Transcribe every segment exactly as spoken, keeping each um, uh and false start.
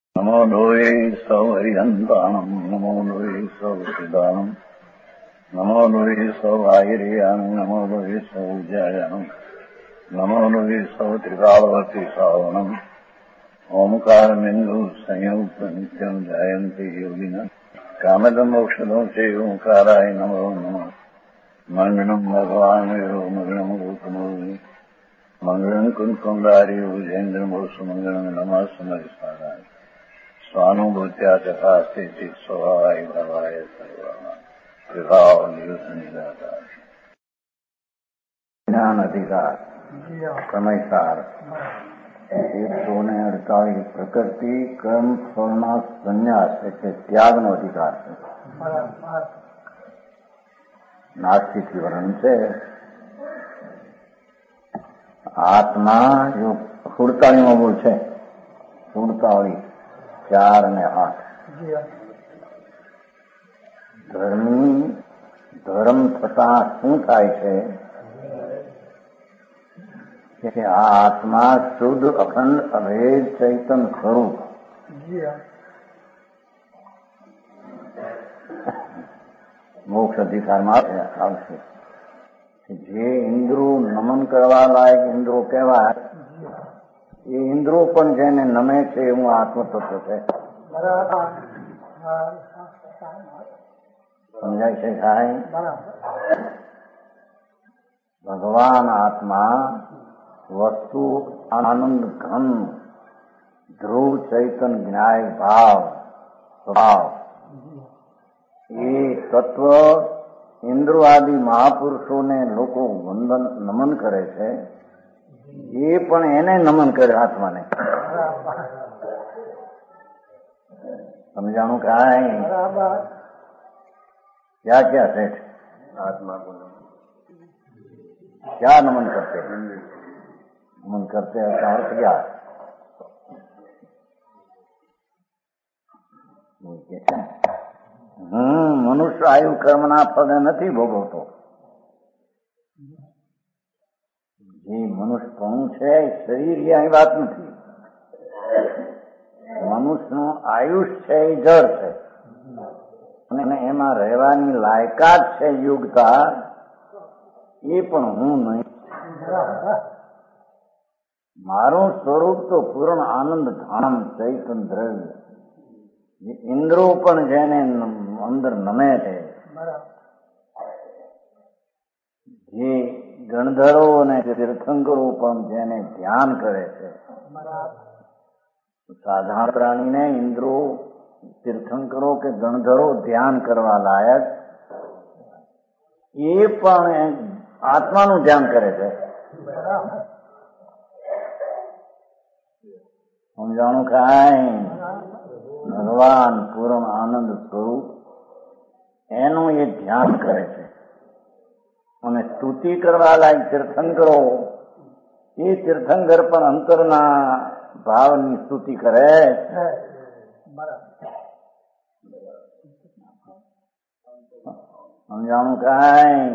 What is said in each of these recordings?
નમો લોહે સૌ હરિહંતાણમ નમો લોહે સૌ સિદ્ધાણમ નમો લોહે સૌ આયર્યાણમ નમો લોહે સૌ જયાણમ નમો લોહે સૌ ત્રિકાળવતી સાવણમ ઓમકારમિંદુ સંયુક્ત નિત્યમ જાયંતી યોગિના કામદમ મોક્ષદો છે ઓંકારાય નમો નમઃ મંગળમ ભગવાન વિરો મંગળમ ગોતમોહિ મંગળમ કુંકુંડારી ઉજેન્દ્રમોસુ મંગળમ નમઃ સમરિસારાય સ્વાનુભૂત્યા તથા સ્થિતિ સ્વભાવાય ભવાય સર્વમાં વિભાવ નિદાકાર જ્ઞાન અધિકાર સમયસાર એકસો ને અડતાલીસ પ્રકૃતિ કર્મ ફળના સંન્યાસ એટલે ત્યાગનો અધિકાર છે. નાસ્તિક વર્ણન છે. આત્મા જો સુડતાળીમાં બોલ છે. સુડતાળી ચાર અને આઠ ધર્મી ધર્મ થતા શું થાય છે કે આ આત્મા શુદ્ધ અખંડ અભેદ ચૈતન ખરું. મોક્ષ અધિકારમાં આવશે. જે ઇન્દ્રો નમન કરવા લાયક ઇન્દ્રો કહેવાય એ ઇન્દ્રો પણ જેને નમે છે એવું આત્મતત્વ છે. સમજાય છે સાહેબ? ભગવાન આત્મા વસ્તુ આનંદ ઘન ધ્રુવ ચૈતન જ્ઞાય ભાવ સ્વભાવ એ તત્વ ઇન્દ્રો આદિ મહાપુરુષોને લોકો વંદન નમન કરે છે. એ પણ એને નમન કરે આત્માને. સમજાણું કાંઈ? ક્યાં ક્યાં છે આત્મા ક્યાં નમન કરતે નમન કરતે અર્થ ક્યાં? હમ મનુષ્ય આયુ કર્મના ફળને નથી ભોગવતો. જે મનુષ્યપણું છે શરીર એ વાત નથી. મનુષ્યનું આયુષ છે એ જળ છે અને એમાં રહેવાની લાયકાત છે યોગ્યતા એ પણ હું નહીં. મારું સ્વરૂપ તો પૂર્ણ આનંદ ધામ ચૈતન દ્રવ્ય. ઇન્દ્રો પણ જેને અંદર નમે છે, જે ગણધરો અને તીર્થંકરો પણ જેને ધ્યાન કરે છે. સાધારણ પ્રાણીને ઇન્દ્રો તીર્થંકરો કે ગણધરો ધ્યાન કરવા લાયક એ પણ આત્માનું ધ્યાન કરે છે. સમજાણું કાંઈ? ભગવાન પૂર્ણ આનંદ સ્વરૂપ એનું એ ધ્યાન કરે છે. અને સ્તુતિ કરવા લાયક તીર્થંકરો એ તીર્થંકર પણ અંતરના ભાવની સ્તુતિ કરે. સમજાણું કાંઈ?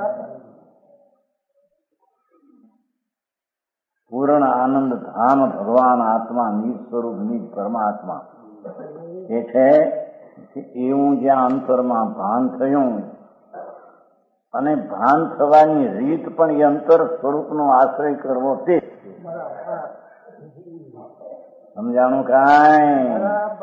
પૂર્ણ આનંદ ધામ ભગવાન આત્મા નિજ સ્વરૂપ નિજ પરમાત્મા એ છે. એવું જ્યાં અંતરમાં ભાન થયું અને ભાન થવાની રીત પણ એ અંતર સ્વરૂપનો આશ્રય કરવો તે. સમજાણું કાંઈ?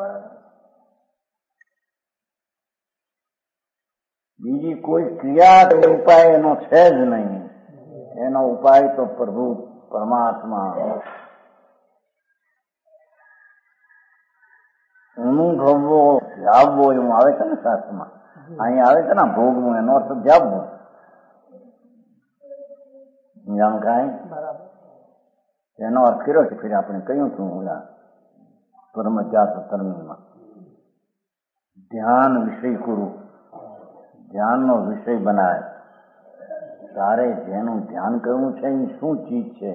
બીજી કોઈ ક્રિયા કે ઉપાય એનો છે જ નહીં. એનો ઉપાય તો પ્રભુ પરમાત્મા અનુભવવો જાવવો એવું આવે છે ને શાસ્ત્રમાં. અહીં આવે છે ને ભોગવું, એનો અર્થ જાવવું. સમજાણું કાંઈ? એનો અર્થ કર્યો છે ફરી આપણે કહ્યું છું ઓલા પરમજાત તરમીમાં ધ્યાન વિષય કરું, ધ્યાનનો વિષય બનાવે. તારે જેનું ધ્યાન કરવું છે એ શું ચીજ છે?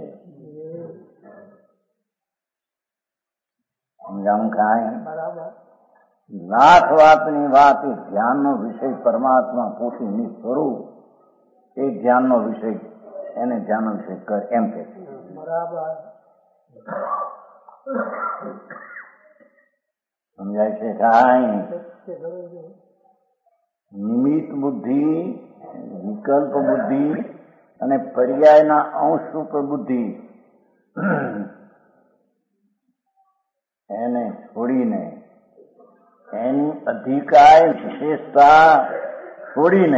સમજાણું કાંઈ? લાખ વાતની વાત એ ધ્યાનનો વિષય પરમાત્મા પોતે સ્વરૂપ એ ધ્યાનનો વિષય એને ધ્યાનનો વિષય કર એમ કે સમજાય છે કાંઈ? નિમિત્ત બુદ્ધિ, વિકલ્પ બુદ્ધિ અને પર્યાયના અંશ ઉપર બુદ્ધિ એને છોડીને, એની અધિકાય વિશેષતા છોડીને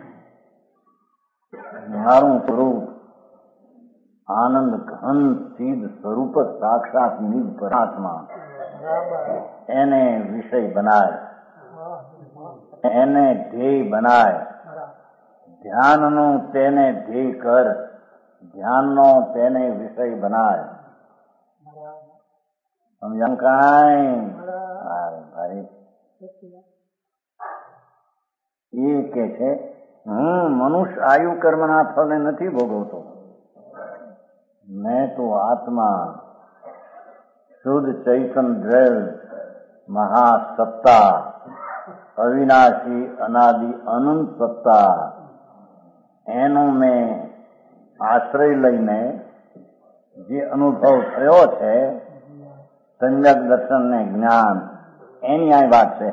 મારું સ્વરૂપ આનંદ ઘન સિદ્ધ સ્વરૂપ સાક્ષાત નિજ પરમાત્મા એને વિષય બનાય, એને ધ્યેય બનાય. ધ્યાનનો તેને ધ્યેય કર, ધ્યાનનો તેને વિષય બનાય. સમજાણ કાંઈ? ભાઈ એ કે છે હું મનુષ્ય આયુ કર્મના ફળને નથી ભોગવતો. મેં તો આત્મા શુદ્ધ ચૈતન દ્રવ્ય મહાસત્તા અવિનાશી અનાદિ અનંત સત્તા એનો મેં આશ્રય લઈને જે અનુભવ થયો છે સમ્યક દર્શન ને જ્ઞાન, એની આ વાત છે.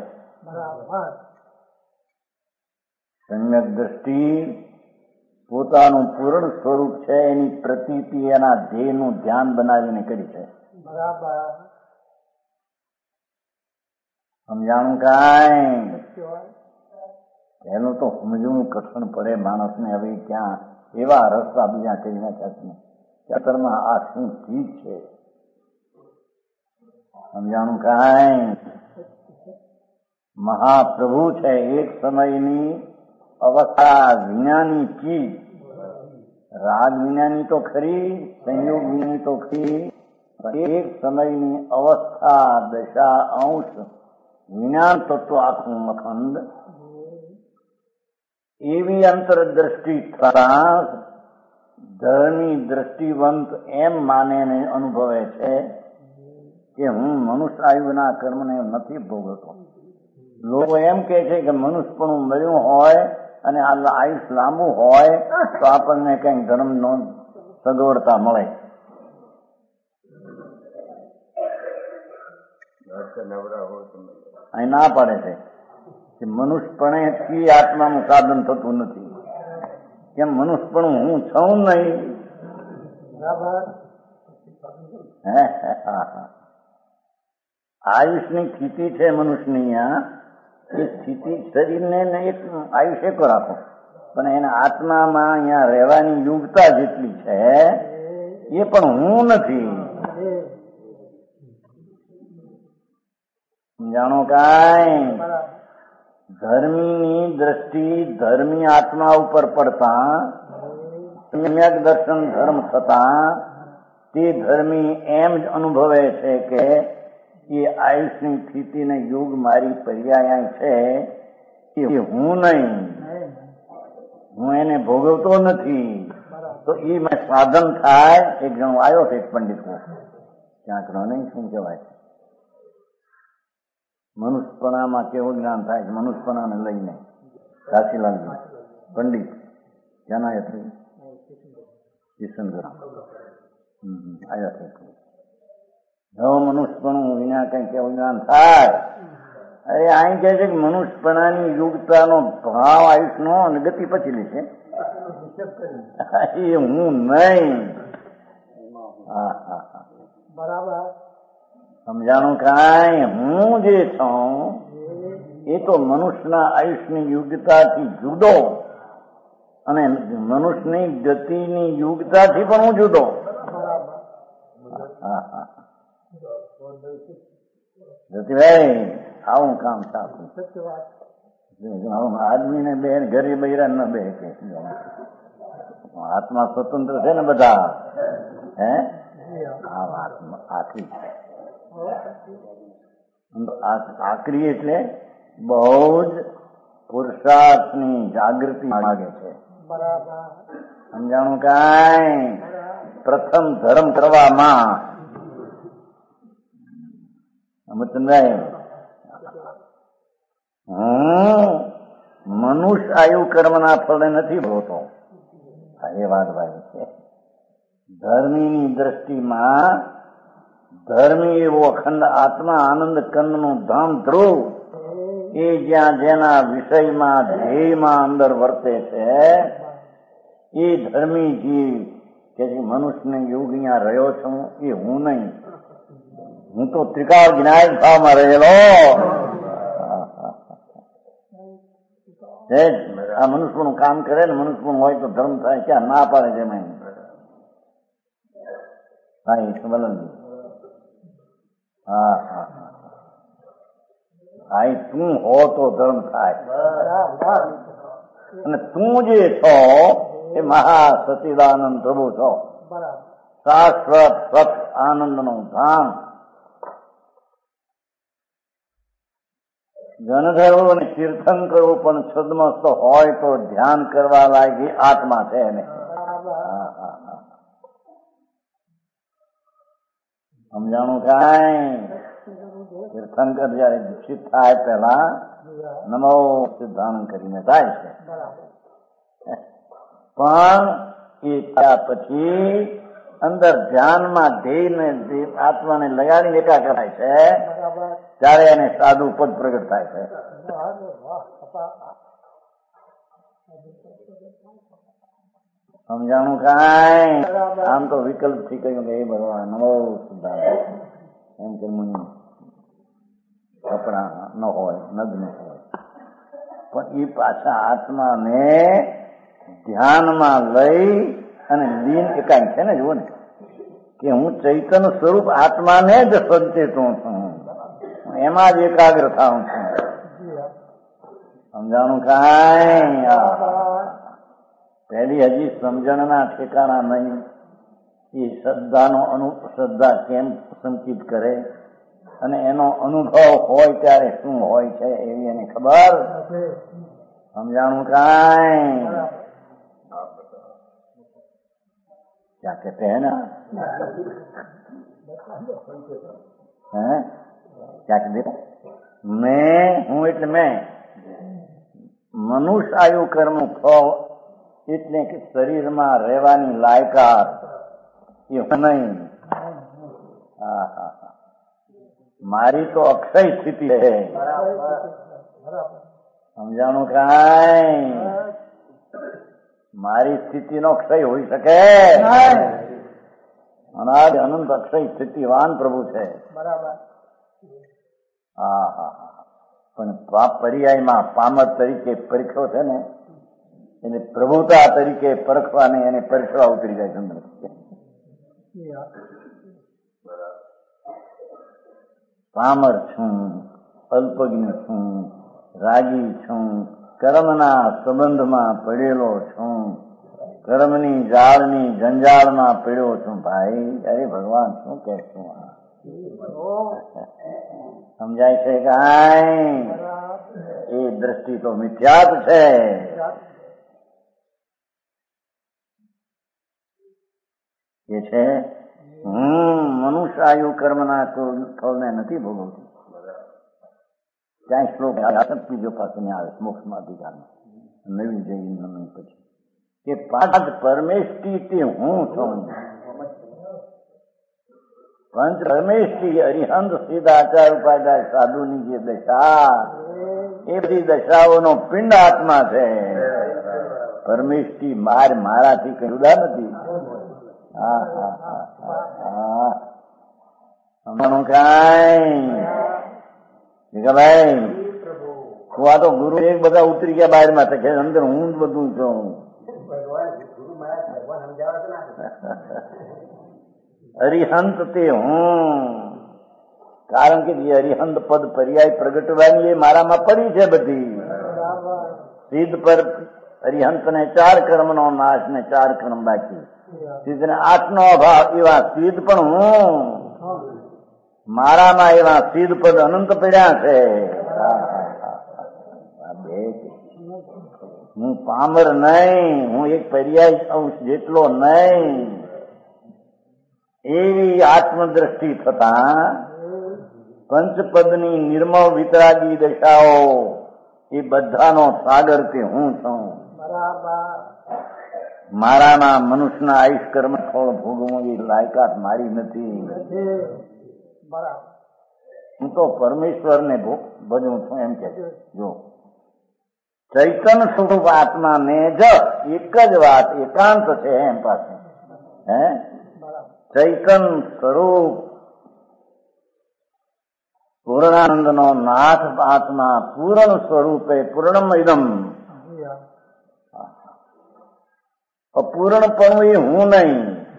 સમ્યક દ્રષ્ટિ પોતાનું પૂર્ણ સ્વરૂપ છે એની પ્રતીતિ એના ધ્યેયનું ધ્યાન બનાવીને કરી છે. સમજાણું કાંઈ? એનું તો સમજવું કઠણ પડે માણસને. હવે ક્યાં એવા રસ્તા બીજા કરી નાખ્યા છે ચતરમાં આ શું ચીજ છે. સમજાણું કાંઈ? મહાપ્રભુ છે એક સમયની અવસ્થા વિજ્ઞાની ચીજ. રાગ વિજ્ઞાની તો ખરી, સંયોગ વિજ્ઞાની તો ખરી, એક સમયની અવસ્થા દશા અંશ જ્ઞાન તત્વ આખું અખંડ એવી અંતરદ્રષ્ટિ થતા ધર્મી દ્રષ્ટિવંત એમ માને ને અનુભવે છે કે હું મનુષ્ય આયુના કર્મને નથી ભોગવતો. લોકો એમ કે છે કે મનુષ્યપણું મળ્યું હોય અને આ આયુષ લાંબુ હોય તો આપણને કંઈક ધર્મનો સગવડતા મળે. અહીં ના પાડે છે કે મનુષ્યપણેથી આત્માનું સાધન થતું નથી. કેમ? મનુષ્યપણું હું છું નહીં. આયુષની સ્થિતિ છે મનુષ્યની. આ એ સ્થિતિ શરીરને એક આયુષ એક રાખો, પણ એના આત્મામાં અહીંયા રહેવાની યોગ્યતા જેટલી છે એ પણ હું નથી. જાણો કાંઈ? ધર્મીની દ્રષ્ટિ ધર્મી આત્મા ઉપર પડતા સમ્યક દર્શન ધર્મ થતા તે ધર્મી એમ જ અનુભવે છે કે એ આયુષની સ્થિતિને યોગ મારી પર્યાય છે એ હું નહીં, હું એને ભોગવતો નથી. તો એ સાધન થાય. એક જણો આવ્યો છે એક પંડિત ક્યાંક નહીં, શું કહેવાય, મનુષ્યપણામાં કેવું જ્ઞાન થાય છે મનુષ્યપણાને લઈને. કાશીલાલજી પંડિત ક્યાંના હતી? કિશનગઢ આવ્યા છે. હવે મનુષ્યપણું વિના કઈ કેવું જ્ઞાન થાય? અરે અહીં કહે છે કે મનુષ્યપણાની યુગતાનો ભાવ આયુષનો અને ગતિ પછી લે છે એ હું નહીં. હા હા હા બરાબર. સમજાણું કાંઈ? હું જે છું એ તો મનુષ્યના આયુષની યોગ્યતાથી જુદો અને મનુષ્યની ગતિની યોગ્યતાથી પણ હું જુદો. જતીભાઈ આવું કામ સાચું. આદમીને બે ઘરે બૈરા ન બે કે આત્મા સ્વતંત્ર છે ને બધા. હે આ વાત આખરી છે. આકરી એટલે બહુ જ પુરુષાર્થની જાગૃતિ માગે છે. સમજાણું કાંઈ? પ્રથમ ધર્મ કરવામાં અમૃતભાઈ હું મનુષ્ય આયુ કર્મના ફળને નથી ભોગવતો. એ વાત ભાઈ છે. ધર્મીની દ્રષ્ટિમાં ધર્મી એવો અખંડ આત્મા આનંદ કંદનું ધામ ધ્રુવ એ જ્યાં જેના વિષયમાં ધ્યેયમાં અંદર વર્તે છે એ ધર્મી જીવ કે મનુષ્યને યુગ અહીંયા રહ્યો છું એ હું નહીં, હું તો ત્રિકાળ જ્ઞાન ભાવમાં રહેલો. આ મનુષ્યનું કામ કરે ને મનુષ્યનું હોય તો ધર્મ થાય, ક્યાં ના પાડે છે મેં. હા એ સંબલનજી. હા હા હા એ તું હો તો ધર્મ થાય. અને તું જે છો એ મહા સચિદાનંદ પ્રભુ છો, શાશ્વત સત આનંદ નું ધામ. ગણધરવું અને કીર્તન કરવું પણ છદ્મસ્ત હોય તો ધ્યાન કરવા લાગી આત્મા છે એને. સમજાણું કાંઈ? તીર્થંકર જયારે દીક્ષિત થાય પેલા નમો સિદ્ધાનંદ કરીને થાય છે, પણ એ થયા પછી અંદર ધ્યાનમાં ધ્યેયને આત્માને લગાડીને એકાગ્ર થાય છે ત્યારે એને સાધુ પદ પ્રગટ થાય છે. સમજાણું કાંઈ? આમ તો વિકલ્પ થી કહ્યું કે એ ભગવાન નમો સિદ્ધાનંદ એમ કે મુનિ કપડા ન હોય, નગ્ન હોય, પણ એ પાછા આત્માને ધ્યાનમાં લઈ અને લીન એકાંત છે ને. જુઓ ને કે હું ચૈતન્ય સ્વરૂપ આત્માને જ સંચેતું છું, એમાં જ એકાગ્ર થાઉં છું. સમજાણું કાંઈ? પહેલી હજી સમજણના ઠેકાણા નહીં. એ શ્રદ્ધાનો અનુ શ્રદ્ધા કેમ સંચિત કરે અને એનો અનુભવ હોય ત્યારે શું હોય છે એવી એને ખબર. સમજાણું કાંઈ? क्या कहते हैं ना, हैं क्या कहते मैं हूं એટલે મેં મનુષ્ય આયુ કર્મ ફળ એટલે કે શરીરમાં રહેવાની લાયકાત એ નહીં. હા હા મારી તો અક્ષય સ્થિતિ છે. સમજાણું કાંઈ? મારી સ્થિતિનો ક્ષય હોઈ શકે? અનાદ અનંત અક્ષય સ્થિતિવાન પ્રભુ છે. હા હા પણ પર્યાયમાં પામર તરીકે પરીક્ષો છે ને, એને પ્રભુતા તરીકે પરખવાને એને પરીક્ષવા ઉતરી જાય છે. પામર છું, અલ્પજ્ઞ છું, રાગી છું, કર્મના સંબંધમાં પડેલો છું, કર્મની જાળની જંજાળમાં પડ્યો છું. ભાઈ અરે ભગવાન શું કે છું? સમજાય છે કાંઈ? એ દ્રષ્ટિ તો મિથ્યાત છે. એ છે હું મનુષ્ય આયુ કર્મના ફળને નથી ભોગવતું. ક્યાંય શ્લોક બીજો પાસે આવે મોક્ષમાં અધિકારમાં નવી જૈન પછી કે પાંચ પરમેષ્ઠી હું છું. પંચ પરમેષ્ઠી અરિહંત સીધા આચાર ઉપાધ્યાય સાધુની જે દશા એ બધી દશાઓનો પિંડ આત્મા છે. પરમેષ્ઠી માર મારાથી કઈ જુદા નથી. હા હા હા હા સમજાણું કાંઈ? ભાઈ આ તો ગુરુ એક બધા ઉતરી ગયા બહાર માં કે અંદર હું જ બધું છું. અરિહંત તે હું, કારણ કે જે અરિહંત પદ પર્યાય પ્રગટવાની એ મારામાં પડી છે બધી. સિદ્ધ પર અરિહંત ને ચાર કર્મ નો નાશ ને ચાર કર્મ બાકી. સિદ્ધ ને આઠ નો અભાવ એવા સિદ્ધ પણ હું, મારામાં એવા સિદ્ધ પદ અનંત પડ્યા છે. હું પામર નહીં, હું એક પર્યાય અંશ જેટલો નહીં. એવી આત્મદ્રષ્ટિ થતા પંચપદની નિર્મળ વિતરાગી દશાઓ એ બધાનો સાગર તે હું છું. મારામાં મનુષ્યના આયુષ કર્મ ફળ ભોગવું એ લાયકાત મારી નથી. હું તો પરમેશ્વરને ભજું છું એમ કે જો ચૈતન સ્વરૂપ આત્માને જ એક જ વાત એકાંત છે એમ પાસે હે ચૈતન સ્વરૂપ પૂર્ણાનંદ નો નાથ આત્મા પૂર્ણ સ્વરૂપે પૂર્ણમયમ અપૂર્ણપણું એ હું નહીં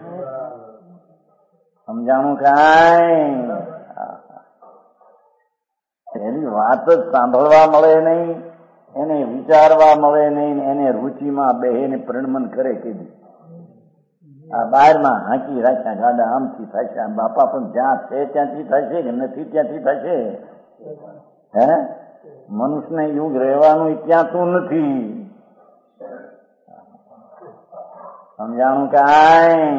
સમજાણું કાંઈ એની વાત જ સાંભળવા મળે નહીં એને વિચારવા મળે નહીં એને રુચિમાં બેહીને પ્રણમન કરે કીધું આ બહારમાં હાંકી રાખ્યા ગાડા આમથી થશે બાપા પણ જ્યાં છે ત્યાંથી થશે કે નથી ત્યાંથી થશે હે મનુષ્યને યુગ રહેવાનું ત્યાં તું નથી સમજાણું કાંઈ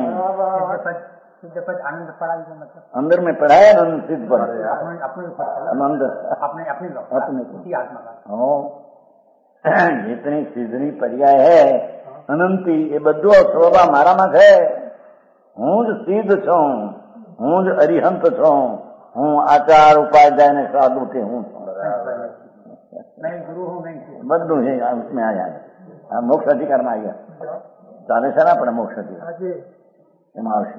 अंदर में पढ़ाया ना सिद्ध पर अंदर अपने जितनी सिद्धनी पर्याय है अनंती ये बधु स्वभाव माराમાં છે હું જ સિદ્ધ છું હું જ અરિહંત છું હું આચાર ઉપાધ્યાય ને સાધુ કે હું છું બધું છે उसमें आ जाए મોક્ષ અધિકારમાં આવી ગયા ચાલે છે ને આપણે મોક્ષ અધિકાર એમાં આવશે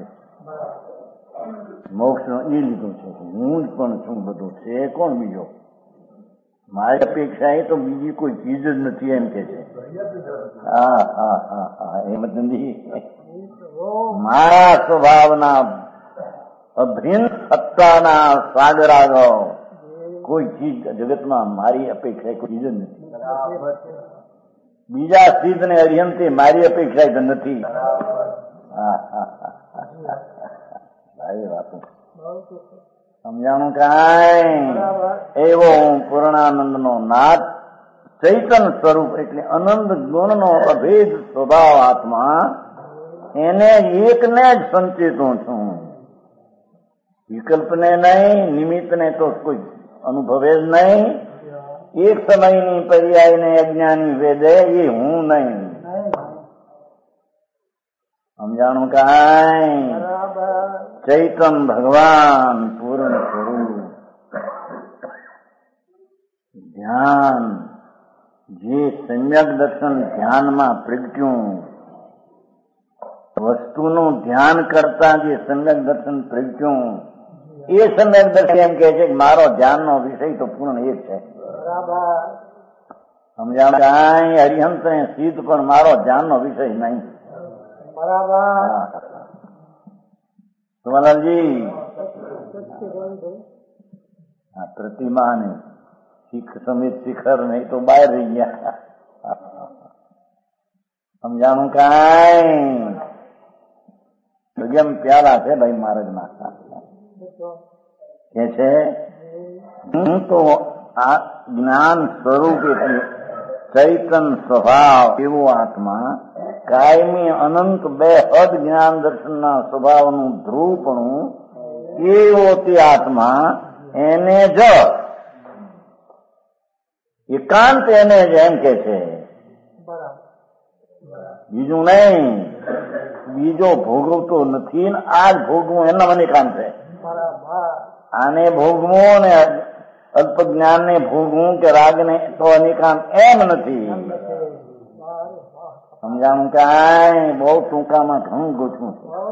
મોક્ષ નો એ લીધો છે હું જ પણ છું બધું છે કોણ બીજો મારી અપેક્ષા એ તો બીજી કોઈ ચીજ જ નથી એમ કે છે હા હા હા હા એમ નથી મારા સ્વભાવના અભિન્ન સત્તાના સાગરાગો કોઈ ચીજ જગતમાં મારી અપેક્ષા કોઈ ચીજ જ નથી બીજા સિદ્ધ ને અરિહંતે મારી અપેક્ષા જ નથી હા હા હા સમજાણું કાંઈ એવો હું પૂર્ણાનંદ નો નાથ ચૈતન સ્વરૂપ એટલે અનંત ગુણ નો અભેદ સ્વભાવ આત્મા એને એકને જ સંચેતું છું વિકલ્પને નહીં નિમિત્તને તો કોઈ અનુભવે જ નહીં એક સમયની પર્યાયને અજ્ઞાની વેદે એ હું નહીં સમજાણું કાંઈ ચૈતન ભગવાન પૂર્ણ સ્વરૂપ ધ્યાન જે સમ્યક દર્શન ધ્યાનમાં પ્રગટ્યું વસ્તુનું ધ્યાન કરતા જે સમ્યક દર્શન પ્રગટ્યું એ સમ્યક દર્શન એમ કે છે કે મારો ધ્યાનનો વિષય તો પૂર્ણ એક છે સમજાણું કાંઈ હરિહંત ને સિદ્ધ પણ મારો ધ્યાનનો વિષય નહીં સુમલાલજી આ પ્રતિમા ને શીખ સમિત શિખર નહીં તો બહાર રહી ગયા સમજાણું કાંઈ જેમ પ્યાલા છે ભાઈ મહારાજ ના કે છે હું તો આ જ્ઞાન સ્વરૂપ એટલે ચૈતન સ્વભાવ એવો આત્મા કાયમી અનંત બે હદ જ્ઞાન દર્શનના સ્વભાવનું ધ્રુવપણું એવો તે આત્મા એને જ એકાંત એને જ એમ કે છે બીજું નહીં બીજો ભોગવતો નથી ને આ જ ભોગવું એના મને કામ છે આને ભોગવું ને અલ્પ જ્ઞાન ને ભોગવું કે રાગ ને તો અનિકાંત એમ નથી સમજાણું કાંઈ બહુ ટૂંકામાં ઘણું ગોઠવું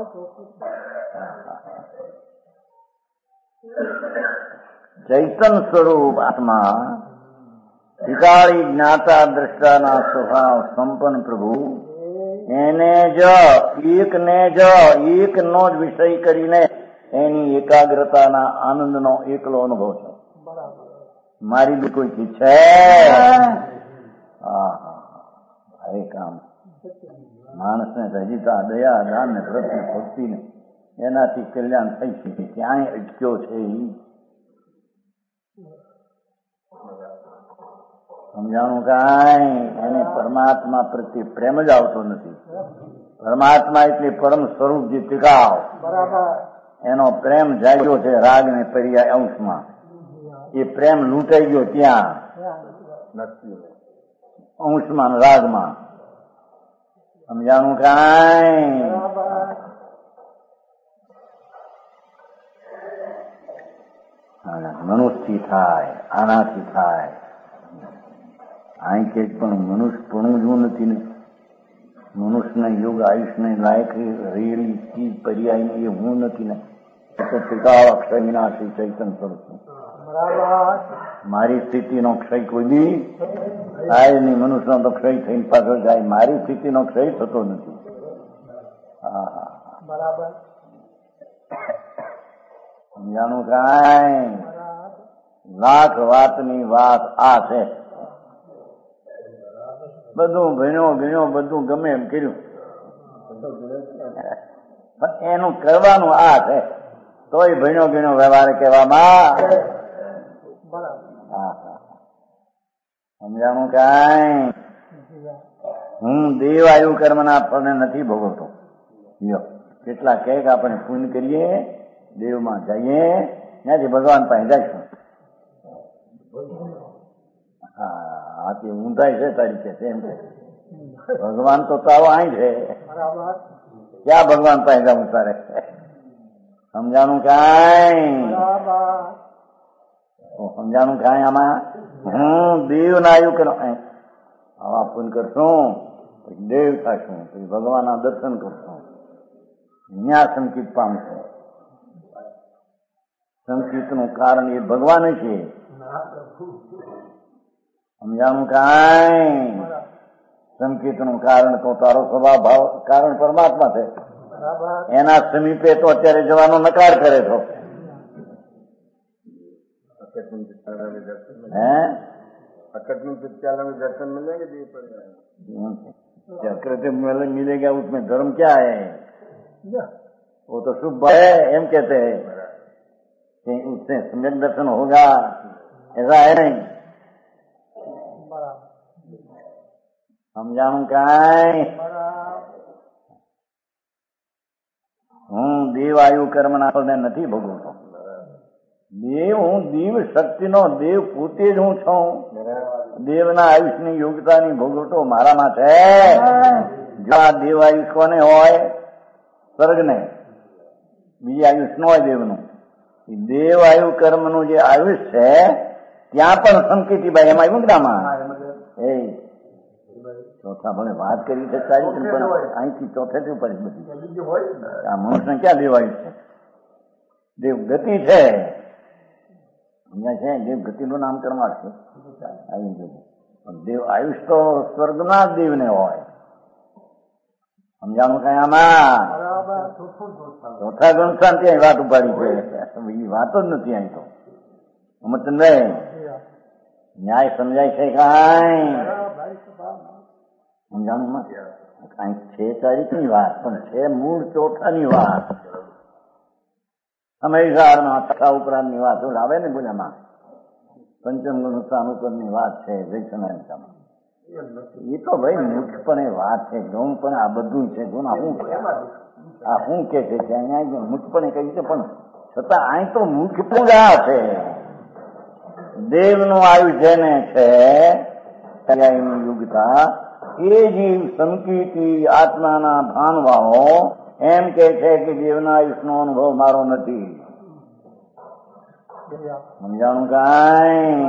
છે ચૈતન સ્વરૂપ આત્મા શિકારી જ્ઞાતા દ્રષ્ટાના સ્વભાવ સંપન્ન પ્રભુ એને જ એક ને જ એક નો જ વિષય કરીને એની એકાગ્રતાના આનંદનો એકલો અનુભવ છે મારી બી કોઈ ચીજ છે હા હા એ કામ માણસને સજીતા દયા દાન ને વ્રત ને ભક્તિ ને એનાથી કલ્યાણ થઈ શકે ક્યાંય અટક્યો છે સમજાણું કાંઈ એને પરમાત્મા પ્રત્યે પ્રેમ જ આવતો નથી પરમાત્મા એટલે પરમ સ્વરૂપ જે ટીકાવ એનો પ્રેમ જાગ્યો છે રાગ ને પર્યાય અંશમાં એ પ્રેમ લૂંટાઈ ગયો ત્યાં અંશમાં રાગમાં સમજાણું કાંઈ મનુષ્યથી થાય, આનાથી થાય. અહીં કંઈક પણ મનુષ્યપણું જ નથી ને. મનુષ્યના યોગ આયુષને લાયક રહેલી ચીજ પર્યાય એ હું નથી ને. અક્ષય વિનાશી ચૈતન સ્વરૂપ મારી સ્થિતિનો ક્ષય કોઈ દી થાય નહીં. મનુષ્યનો તો ક્ષય થઈને પાછો જાય, મારી સ્થિતિનો ક્ષય થતો નથી. હા બરાબર સમજાણું. કાંઈ લાખ વાતની વાત આ છે. બધું ભણ્યો ગણ્યો બધું ગમે એમ કર્યું, પણ એનું કરવાનું આ છે. તોય ભણ્યો ગણ્યો વ્યવહાર કહેવામાં. સમજાણું. કાંઈ હું દેવ આયુ કર્મના ફળને નથી ભોગવતો. કેટલા કહે કે આપણે પુણ્ય કરીએ, દેવમાં જઈએ, ત્યાંથી ભગવાન પાસે જઈશું. હા તે ઊંધાઈ છે તારી કે એમ છે. ભગવાન તો તારો અહીં છે, ક્યાં ભગવાન પાસે જવું તારે? સમજાણું. કાંઈ સમજાણું. કાંઈ આમાં હું દેવ ના આવ્યું કરો આવા પુણ્ય કરશું, પછી દેવ થશું, પછી ભગવાનના દર્શન કરશું, ન્યા સંકિત પામશું. સંકિત નું કારણ એ ભગવાન છે. સમજાણું. કાંઈ સંકિત નું કારણ તો તારો સ્વભાવ ભાવ કારણ પરમાત્મા છે. એના સમીપે તો અત્યારે જવાનો નકાર કરે છો. दर्शन मिलेंगे देव पर मिलेगा उसमें धर्म क्या है? वो तो शुभ है एम कहते हैं कि उससे सम्यक दर्शन होगा, ऐसा है नहीं. समझाणु. कांई હું દેવ આયુ કર્મના ફળને નથી ભોગવતો. દેવ હું દીવ શક્તિનો દેવ પોતે જ હું છું. દેવના આયુષની યોગ્યતાની ભોગવટો મારામાં છે. જો આ દેવ આયુષ કોને હોય? સ્વર્ગને. બીજી આયુષ ન હોય દેવનું. દેવ આયુ કર્મનું જે આયુષ છે ત્યાં પણ સંકેતીભાઈ એમાં મુદ્રામાં એ ચોથા ભલે વાત કરી છે સારી, પણ અહીંથી ચોથેથી પડી બધી. આ મનુષ્યને ક્યાં દેવ આયુષ છે? દેવ ગતિ છે. અહીંયા છે દેવ ગતિનું નામ કરવા છે. દેવ આયુષ તો સ્વર્ગના જ દેવને હોય. સમજાણું. કઈ આમાં ચોથા ગણસ્થાન ત્યાં વાત ઉપાડી છે. બીજી વાત જ નથી અહીં તો. અમરચંદ્રભાઈ ન્યાય સમજાય છે? કાંઈ સમજાણું. કાંઈક છે તારીખની વાત, પણ છે મૂળ ચોથાની વાત. અમેરિકામાં છઠ્ઠા ઉપરાંતની વાત આવે ને બોલામાં પંચમ ગુણસ્થાન ઉપરની વાત છે જયસનામાં. એ તો ભાઈ મુખ્યપણે વાત છે. ગૌણ પણ આ બધું છે. ગુણ આ શું આ શું કે છે કે અહીંયા મુખ્યપણે કહ્યું છે, પણ છતાં અહીં તો મુખ્ય પૂજા છે. દેવનું આયુ જેને છે યોગ્યતા એ જીવ સંકિતી આત્માના ભાનવાઓ એમ કે છે કે દેવના આયુષનો અનુભવ મારો નથી. સમજાણું. કાંઈ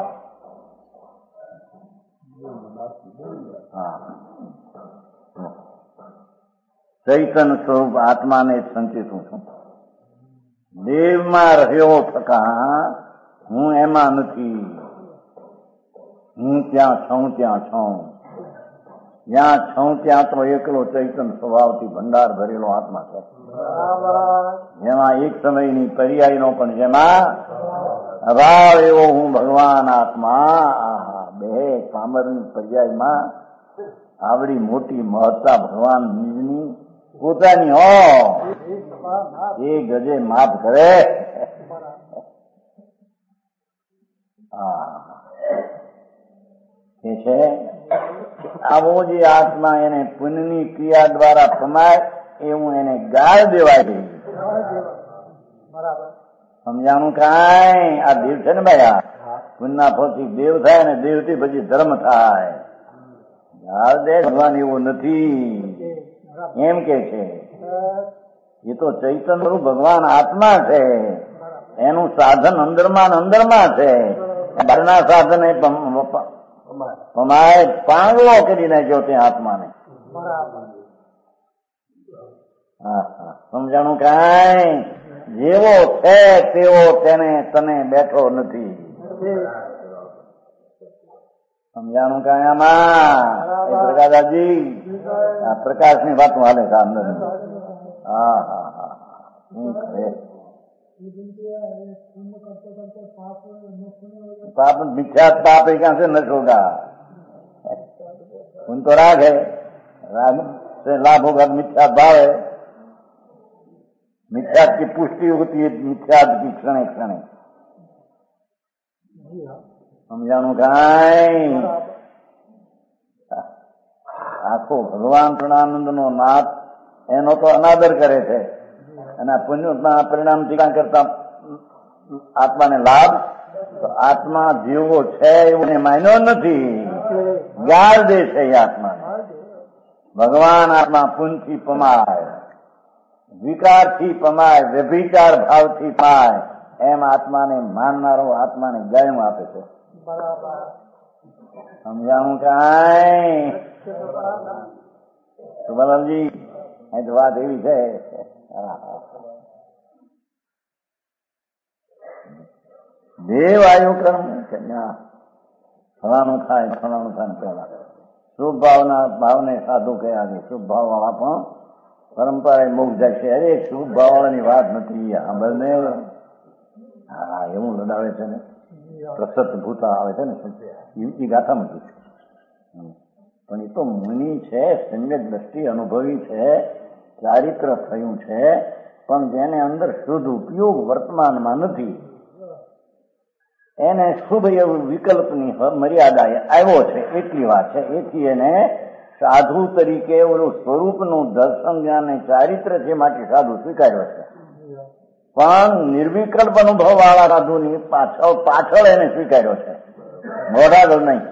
ચૈતન સ્વરૂપ આત્માને જ સંચિતું છું. દેવમાં રહ્યો થકા હું એમાં નથી. હું ત્યાં છું ત્યાં છું. જ્યાં છું ત્યાં તો એકલો ચૈતન સ્વભાવથી ભંડાર ભરેલો આત્મા છે. જેમાં એક સમયની પર્યાયનો પણ જેમાં અભાવ એવો હું ભગવાન આત્મા. આહા બે પામરની પર્યાયમાં આવડી મોટી મહત્તા ભગવાન નિજની પોતાની હો એ ગજે માફ કરે. એ છે આવો જે આત્મા એને પુણ્યની ક્રિયા દ્વારા કમાય એવું એને ગાળ દેવાય છે. સમજાણું. કાંઈ આ દેવ છે ને ભાઈ, આ પુણ્યના ફળથી દેવ થાય ને દેવથી પછી ધર્મ થાય. ગાળ દે ભગવાન એવું નથી એમ કે છે. એ તો ચૈતન્ય ભગવાન આત્મા છે. એનું સાધન અંદરમાં ને અંદરમાં છે. બહારના સાધન એ પમાય પાંગલો કરી નાખ્યો ત્યાં આત્માને. હા હા સમજાણું કાંઈ? જેવો છે તેવો તેને તને બેઠો નથી. સમજાણું કાંઈ? આમાં પ્રકાશજી આ પ્રકાશ ની વાત હાલે છે અંદર. હા હા હા શું કરે पाप मिथ्या पाप है कहां से नष्ट होगा? उन तो राग है, राग से लाभ होगा मिथ्या भाव है. मिथ्या की पुष्टि होती है मिथ्या की क्षणे क्षणे. समझाणु कांई? आखो भगवान प्रणमानंद नो नाथ एनो तो अनादर करे छे અને પુણ્યના પરિણામ ટીકા કરતા આત્માને લાભ. તો આત્મા જેવો છે એવું માન્યો નથી, ગાળ દે છે એ આત્માને. ભગવાન આત્મા પુણ્યથી પમાય, વિકારથી પમાય, વ્યભિચાર ભાવથી પાય એમ આત્માને માનનારો આત્માને ગાયમ આપે છે. સમજાણું કાંઈ? સુભાલાલજી અહીં તો વાત એવી છે. દેવ આયુ કર્મ ફલાણું થાય ફલાણું થાય પેલા શુભ ભાવના ભાવને સાધુ કયા છે. શુભ ભાવ વાળા પણ પરંપરા મુખ જાય છે. અરે શુભ ભાવ વાળાની વાત નથી આ બંને. હા એવું લડાવે છે ને પ્રસત ભૂતા આવે છે ને એ ગાથા મૂકી છે. પણ એ તો મુનિ છે, સંયત દ્રષ્ટિ અનુભવી છે, ચારિત્ર થયું છે, પણ જેને અંદર શુદ્ધ ઉપયોગ વર્તમાનમાં નથી એને શુભ એવું વિકલ્પની મર્યાદા આવ્યો છે એટલી વાત છે. એથી એને સાધુ તરીકે ઓલું સ્વરૂપનું દર્શન જ્ઞાન ચારિત્ર છે માટે સાધુ સ્વીકાર્યો છે. પણ નિર્વિકલ્પ અનુભવ વાળા સાધુની પાછળ પાછળ એને સ્વીકાર્યો છે. મોઢા તો નહીં,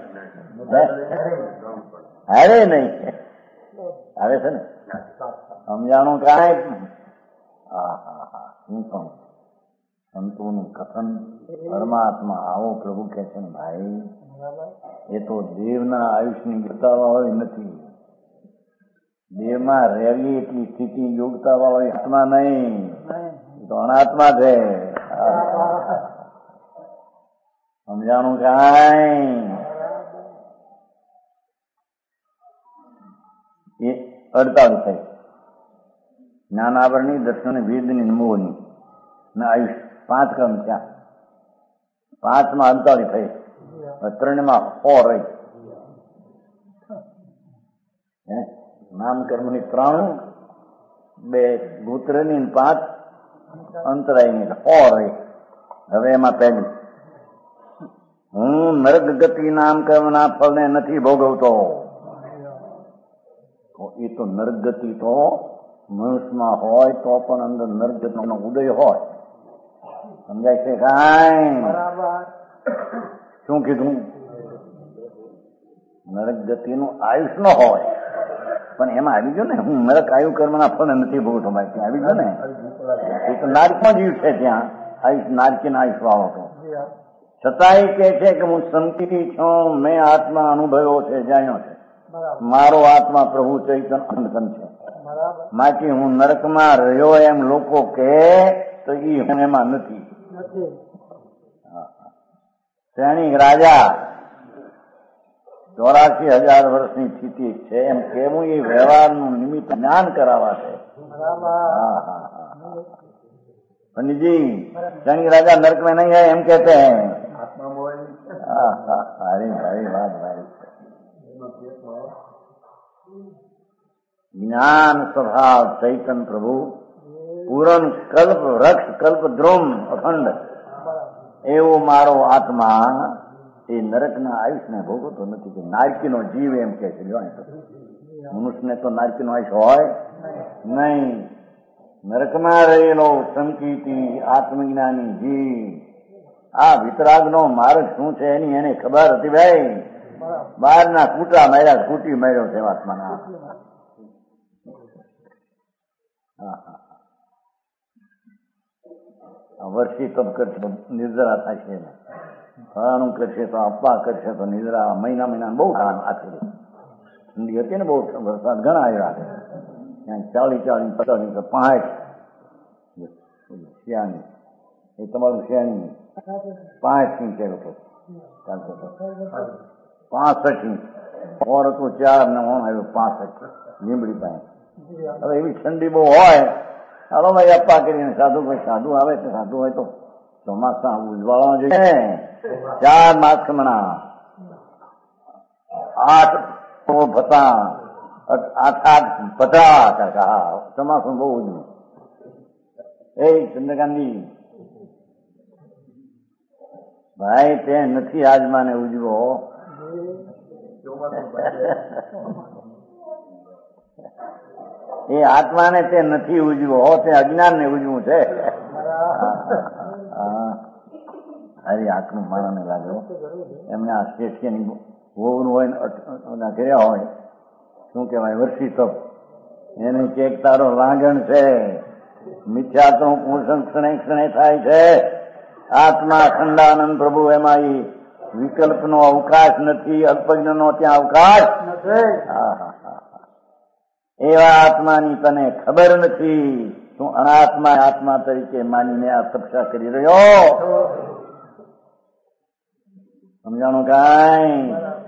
અરે નહીં આવે છે ને. સમજાણું કાંઈ? હા હા હા હું પણ સંતોનું કથન પરમાત્મા આવો પ્રભુ કે છે ને ભાઈ એ તો દેવના આયુષની યોગતા વાળો નથી. દેવમાં રહેલી એટલી સ્થિતિ યોગતા વાળો આત્મા નહીં, તો અનાત્મા છે. સમજાણું કાંઈ? એ અડતાલીસ થઈ જ્ઞાન આવરણની દર્શન વેદની નમોની ને આયુષ પાંચ ક્રમ થયા. પાંચમાં અડતાલીસ થઈ, ત્રણમાં સો રહી. નામ કર્મની ત્રણ, બે ગોત્રની પાંચ અંતરાયની સો રહી. હવે એમાં પહેલી હું નરક ગતિ નામ કર્મના ફળને નથી ભોગવતો. એ તો નરક ગતિ તો મનુષ્યમાં હોય તો પણ અંદર નરક ગતિનો ઉદય હોય. સમજાય છે કાંઈ? શું કીધું? નરક ગતિનું આયુષ ન હોય પણ એમાં આવી ગયો ને હું નરક આયુ કર્મના ફળ નથી ભોગવતો. ભાઈ ત્યાં આવી ગયો ને. એ તો નારકમાં જીવ છે ત્યાં આયુષ, નારકીના આયુષ વાળો તો. છતાંય કે છે કે હું સંકિતી છું, મેં આત્મા અનુભવ્યો છે, જાણ્યો છે. મારો આત્મા પ્રભુ ચૈતન્ય અંતન છે. બાકી હું નરકમાં રહ્યો એમ લોકો કે તો ઈ હું એમાં નથી. શ્રેણી રાજા ચોરાસી હજાર વર્ષની સ્થિતિ છે એમ કેવું એ વ્યવહારનું નિમિત્ત જ્ઞાન કરાવવા છે. હા હા હા पंडित जी श्रेणी राजा नरक में नहीं है एम कहते हैं. भारी भारी बात भारी. ज्ञान स्वभाव चैतन्य प्रभु पूर्ण कल्प वृक्ष कल्प द्रोम अखंड एवो मारो आत्मा એ નરકના આયુષને ભોગવતો નથી. કે નારકીનો જીવ એમ કે છે. મનુષ્યને તો નારકીનો આયુષ હોય નહીં. નરકમાં રહેલો સંકિતી આત્મજ્ઞાની જીવ આ વિતરાગનો માર્ગ શું છે એની એને ખબર હતી. ભાઈ બહારના કૂટા માર્યા, કૂટી માર્યો છે આત્માના. વર્ષી તપ કરશે તો નિદ્રા થશે ને, ફળાનું કરશે તો અપવા કરશે તો નિદ્રા મહિના મહિના બહુ આખી ઠંડી હતી ને, બહુ વરસાદ ઘણા આવ્યા ત્યાં ચાલીસ ચાલીસ પચાસ તો પાંચ શિયાની એ તમારું શિયાની પાંચ ઇંચ હતો ચાલતો પાસઠ ઇંચ ઓર હતું ચાર ને ઓણ આવ્યું પાસઠ લીમડી પાસે. હવે એવી ઠંડી બહુ હોય, ચાલો ભાઈ અપ્પા કરીને સાધુ ભાઈ સાધુ આવે તો સાધુ હોય તો ચોમાસા ઉજવાળવા જોઈએ. ચાર માસ હમણાં આઠ ભતા આઠ આઠ પચાસ હા ચોમાસું બહુ ઉજવું. એ ચંદ્રકાંતજી ભાઈ તે નથી આજમાને ઉજવો. એ આત્માને તે નથી ઉજવો, તે અજ્ઞાન ને ઉજવું છે. હરી આટલું મારાને લાગ્યો એમને આ શેઠિયાની વહુનું હોય કર્યા હોય શું કહેવાય વર્ષી તપ એને ચેક તારો લાગણ છે. મિથ્યાત્મ પોષણ ક્ષણે ક્ષણે થાય છે. આત્મા ખંડાનંદ પ્રભુ એમાં વિકલ્પનો અવકાશ નથી, અલ્પજ્ઞનો ત્યાં અવકાશ નથી. એવા આત્માની તને ખબર નથી. તું અનાત્મા આત્મા તરીકે માનીને આ તપસ્યા કરી રહ્યો. સમજાણું કાંઈ?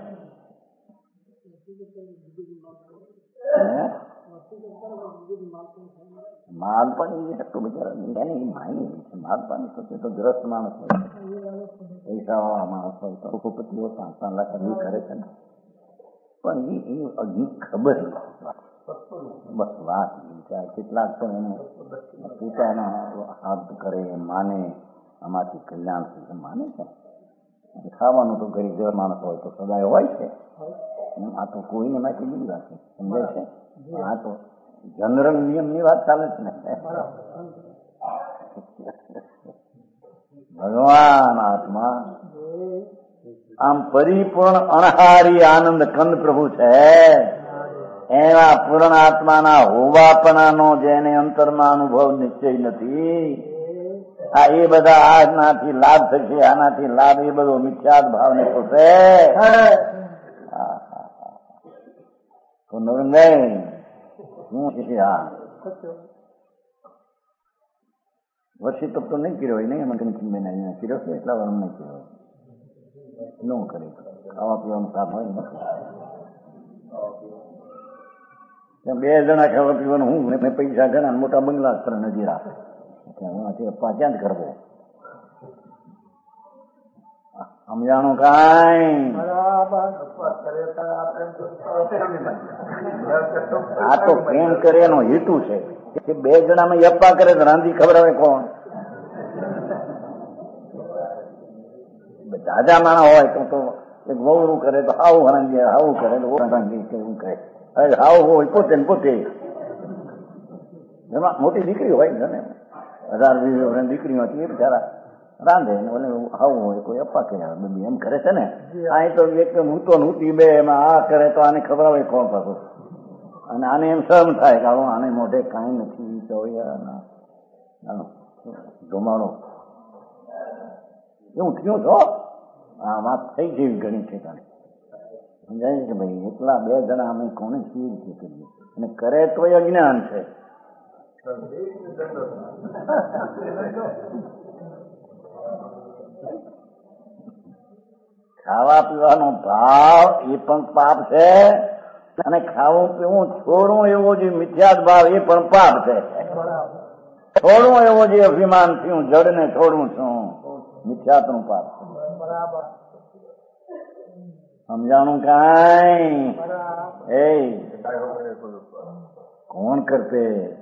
માલપાણી એટલું બિચારા એની માની છે. માલપાણી તો તે તો ગ્રસ્ત માણસ હોય, પૈસા વાળા માણસ હોય તો કુપતિઓ પાંચ પાંચ લાખ અરજી કરે છે ને, પણ એ અગ્નિ ખબર નથી. બસ વાત કેટલાક તો એને પોતાના હાથ કરે માને આમાંથી કલ્યાણ થઈ માને છે. ખાવાનું તો ગરીબ જેવા માણસ હોય તો સદાય હોય છે. આ તો કોઈને માંથી બીજી વાત સમજાય છે. આ તો જનરલ નિયમ ની વાત ચાલે છે ને. ભગવાન આત્મા આમ પરિપૂર્ણ અણહારી આનંદ કંદ પ્રભુ છે. એવા પૂર્ણ આત્માના હોવાપણાનો જેને અંતરમાં અનુભવ નિશ્ચય નથી, આ એ બધા આનાથી લાભ થશે, આનાથી લાભ, એ બધો મિથ્યાત ભાવને પોતે તો નરેન્દ્રભાઈ શું છે? હા વર્ષી તપ તો નહીં કર્યો હોય નહીં, એમાં કંઈ ચીંબે નહીં કર્યો છે એટલા વાર નહીં કર્યો ન કરે. ખાવા પીવાનું સાફ હોય ને બે જણા ખાવા પીવાનું હું ને પૈસા ઘણા મોટા બંગલા પર નજીરા અપ્પા ક્યાં જ કરવો. સમજાણું કાંઈ? આ તો પ્રેમ કરે એનો હેતુ છે કે બે જણામાં અપ્પા કરે તો રાંધી ખબર આવે કોણ? જાજા માણા હોય તો તો એક વહુનું કરે તો આવું હરાંગી, આવું કરે તો હરાંગી એવું કરે. હવે આવું હોય પોતે ને પોતે એમાં મોટી દીકરી હોય ને, હજાર વીસ વર્ષની દીકરી હતી એ બિચારા રાંધે ને ઓલે આવું હોય કોઈ અપ્પા કર્યા બધી એમ કરે છે ને. અહીં તો એક હું તો નહોતી બે એમાં આ કરે તો આને ખબર આવે કોણ પાછું, અને આને એમ સહન થાય કે આને મોઢે કાંઈ નથી તો ધુમાડો એવું થયું છો. આ વાત થઈ જેવી ઘણી ઠેકાણે સમજાય કે ભાઈ એટલા બે જણા અમે કોને કેવી રીતે કરીએ, અને કરે તો અજ્ઞાન છે. ખાવા પીવાનો ભાવ એ પણ પાપ છે, અને ખાવું પીવું છોડવું એવો જે મિથ્યાત ભાવ એ પણ પાપ છે. છોડવું એવો જે અભિમાન થયું જડ ને છોડવું છું મિથ્યાત નું પાપ છે. સમજાણું કાંઈ? એ कौन करते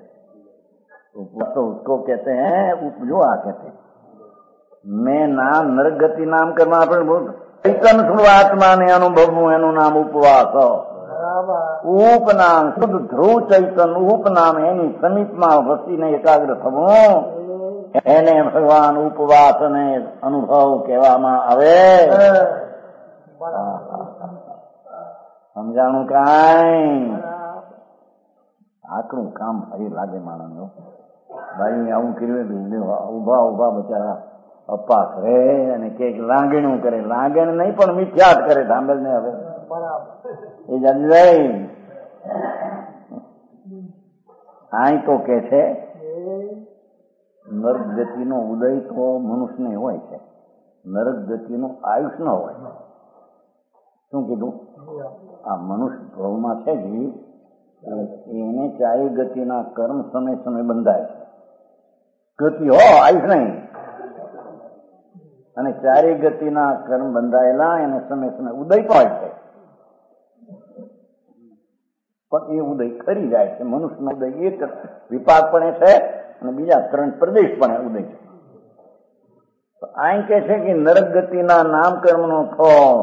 तो उसको कहते हैं उपजोआ कहते हैं. मैं नाम नरक गति नाम કરવા આપણે ચૈતન સ્વરૂપ આત્માને અનુભવવું એનું નામ ઉપવાસ. ઉપનામ શુદ્ધ ધ્રુવ ચૈતન ઉપનામ એની સમીપમાં વસીને એકાગ્ર થવું એને ભગવાન ઉપવાસ અને અનુભવ કહેવામાં આવે. સમજાણું કાંઈ? આટલું કામ ફરી લાગે માણસ. ભાઈ આવું કર્યું ઉભા ઉભા બચારા અપ્પા કરે અને કઈક લાંગણું કરે, લાંગણ નહીં પણ મિથ્યાત કરે. સાંભળ ને હવે એ જય આ તો કે છે નરક ગતિનો ઉદય તો મનુષ્યને હોય છે, નરક ગતિનું આયુષ્ય ન હોય. શું કીધું? આ મનુષ્ય ભાવમાં છે જીવ, એને ચારે ગતિના કર્મ સમય સમય બંધાય છે. ગતિ હો આયુષ્ય નહીં. અને ચારે ગતિના કર્મ બંધાયેલા એને સમય સમય ઉદય પણ હોય છે, પણ એ ઉદય ખરી જાય છે. મનુષ્યનો ઉદય એક વિપાક પણ છે અને બીજા ત્રણ પ્રદેશ પણ ઉદય છે. આ કે છે કે નરક ગતિના નામ કર્મનો ફળ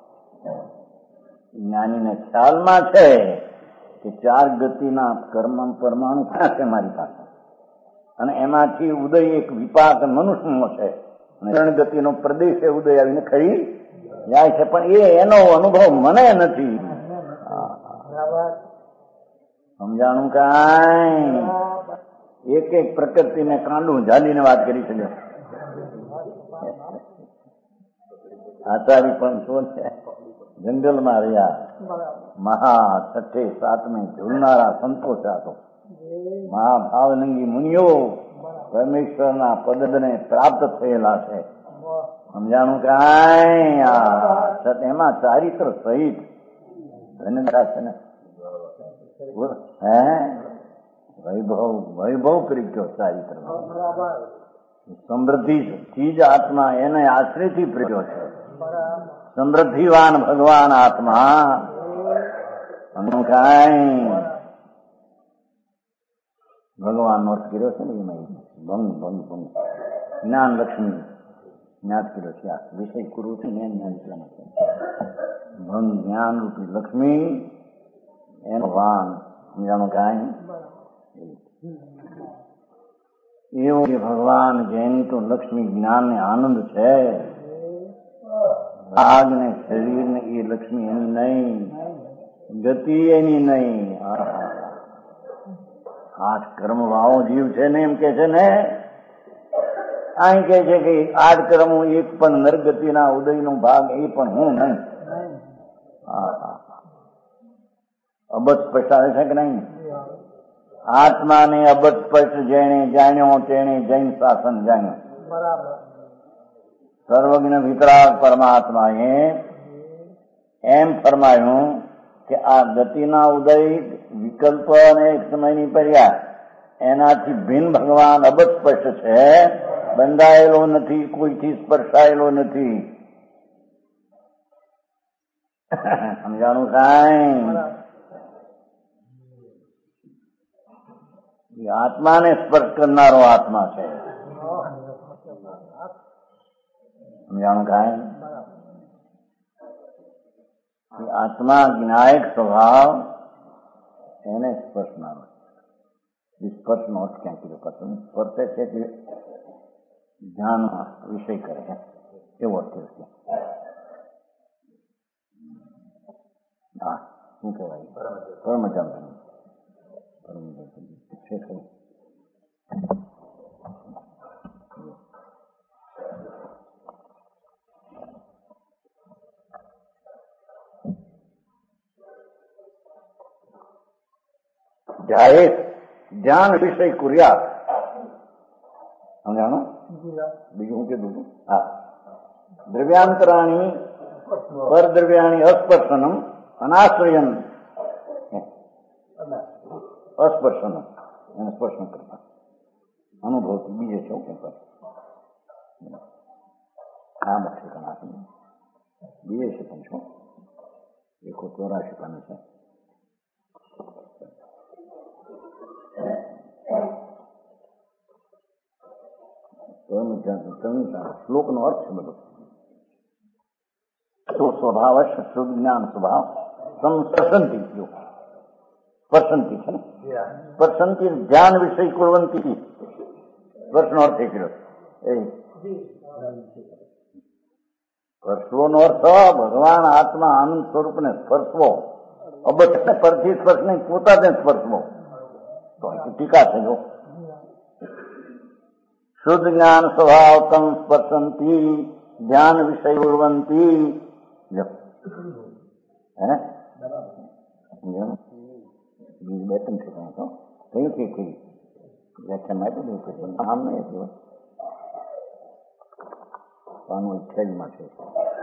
જ્ઞાનીને ખ્યાલમાં છે કે ચાર ગતિના કર્મ પરમાણુ ક્યાં છે મારી પાસે, અને એમાંથી ઉદય એક વિપાક મનુષ્યનો છે, અને ત્રણ ગતિનો પ્રદેશ ઉદય આવીને ખરી જાય છે. પણ એ એનો અનુભવ મને નથી. સમજાણું? કાંઈ એક એક પ્રકૃતિને કાંડું ઝાલીને વાત કરી શકે. આચારી પણ શું છે, જંગલમાં રહ્યા, મહા છઠ્ઠે સાતમે ઝૂલનારા સંતોષા તો મહાભાવલિંગી મુનિઓ પરમેશ્વરના પદને પ્રાપ્ત થયેલા છે. સમજાણું? કાંઈ આ એમાં ચારિત્ર સહિત ધન્યતા છે ને. હે વૈભવ વૈભવ કરી ગયો ચારિત્ર, સમૃદ્ધિ ચીજ આત્મા એને આશ્રયથી પ્રેર્યો છે. સમૃદ્ધિવાન ભગવાન આત્મા કાંઈ ભગવાન નો અર્થ કર્યો છે ને એમાં ભંગ ભંગ ભંગ જ્ઞાન લક્ષ્મી જ્ઞાત કર્યો છે. આ વિષય કુરુ છે ને જ્ઞાન છે ભંગ જ્ઞાન રૂપી લક્ષ્મી એનો વાન. સમજાણું? કાંઈ એવું કે ભગવાન જેની તો લક્ષ્મી જ્ઞાન ને આનંદ છે, આગ ને શરીર ને એ લક્ષ્મી એની નહીં, ગતિ એની નહીં. આઠ કર્મ વાળો જીવ છે ને એમ કે છે ને. અહીં કે છે કે આઠ કર્મ એક પણ નરગતિના ઉદય નો ભાગ એ પણ હું નહીં. અબજ સ્પષ્ટ આવે છે કે નહીં? આત્માને અબજ સ્પષ્ટ જેણે જાણ્યો તેને જૈન શાસન જાણ્યો. સર્વજ્ઞ વિતરાગ પરમાત્માએ એમ ફરમાયું કે આ ગતિના ઉદય વિકલ્પ અને એક સમયની પર્યા એનાથી ભિન્ન ભગવાન અબજ સ્પષ્ટ છે, બંધાયેલો નથી, કોઈથી સ્પર્શાયેલો નથી. સમજાણું? કાંઈ આત્માને સ્પર્શ કરનારો આત્મા છે. સમજાણું? કાંઈ આત્મા જ્ઞાયક સ્વભાવ એને સ્પર્શનારો. સ્પર્શ નો અર્થ ક્યાં કીધો કરતો સ્પર્શે છે કે ધ્યાન વિષય કરે છે એવો અર્થ છે. હા શું કહેવાય? પરમજમ છે ખરું. ધ્યાય ધ્યાન વિષય કુર્યા. સમજાણું? બીજું હું કીધું હતું? હા, દ્રવ્યાંતરાણી પરદ્રવ્યાણી અસ્પર્શનમ અનાશ્રયન અસ્પર્શનમ એને સ્પર્શન કરતા અનુભવથી બીજે છે. આમ છે બીજે છે પણ છો એકો ચોરાશી પાનું છે. શ્લોક નો અર્થ છે બધો. તો સ્વભાવ શુદ્ધ સ્વભાવ સ્પર્શંતી સ્પર્શંતી છે ને સ્પર્શંતી ધ્યાન વિષય કુર્વંતી સ્પર્શ નો અર્થ કર્યો. એ સ્પર્શવો નો અર્થ ભગવાન આત્મા આનંદ સ્વરૂપ ને સ્પર્શવો. અબજ પરથી સ્પર્શ નહીં, પોતા ને સ્પર્શવો. તો ટીકા છે જો શુદ્ધ જ્ઞાન સ્વભાવ તમ સ્પર્શંતી ધ્યાન વિષય ઉર્વંતી. હે બીજું બે ત્રણ ઠેકાણ છો કયું કે કઈ વ્યાખ્યાન આપી દઉં છે પણ આમ નહીં એટલું આનું ઇચ્છામાં છે.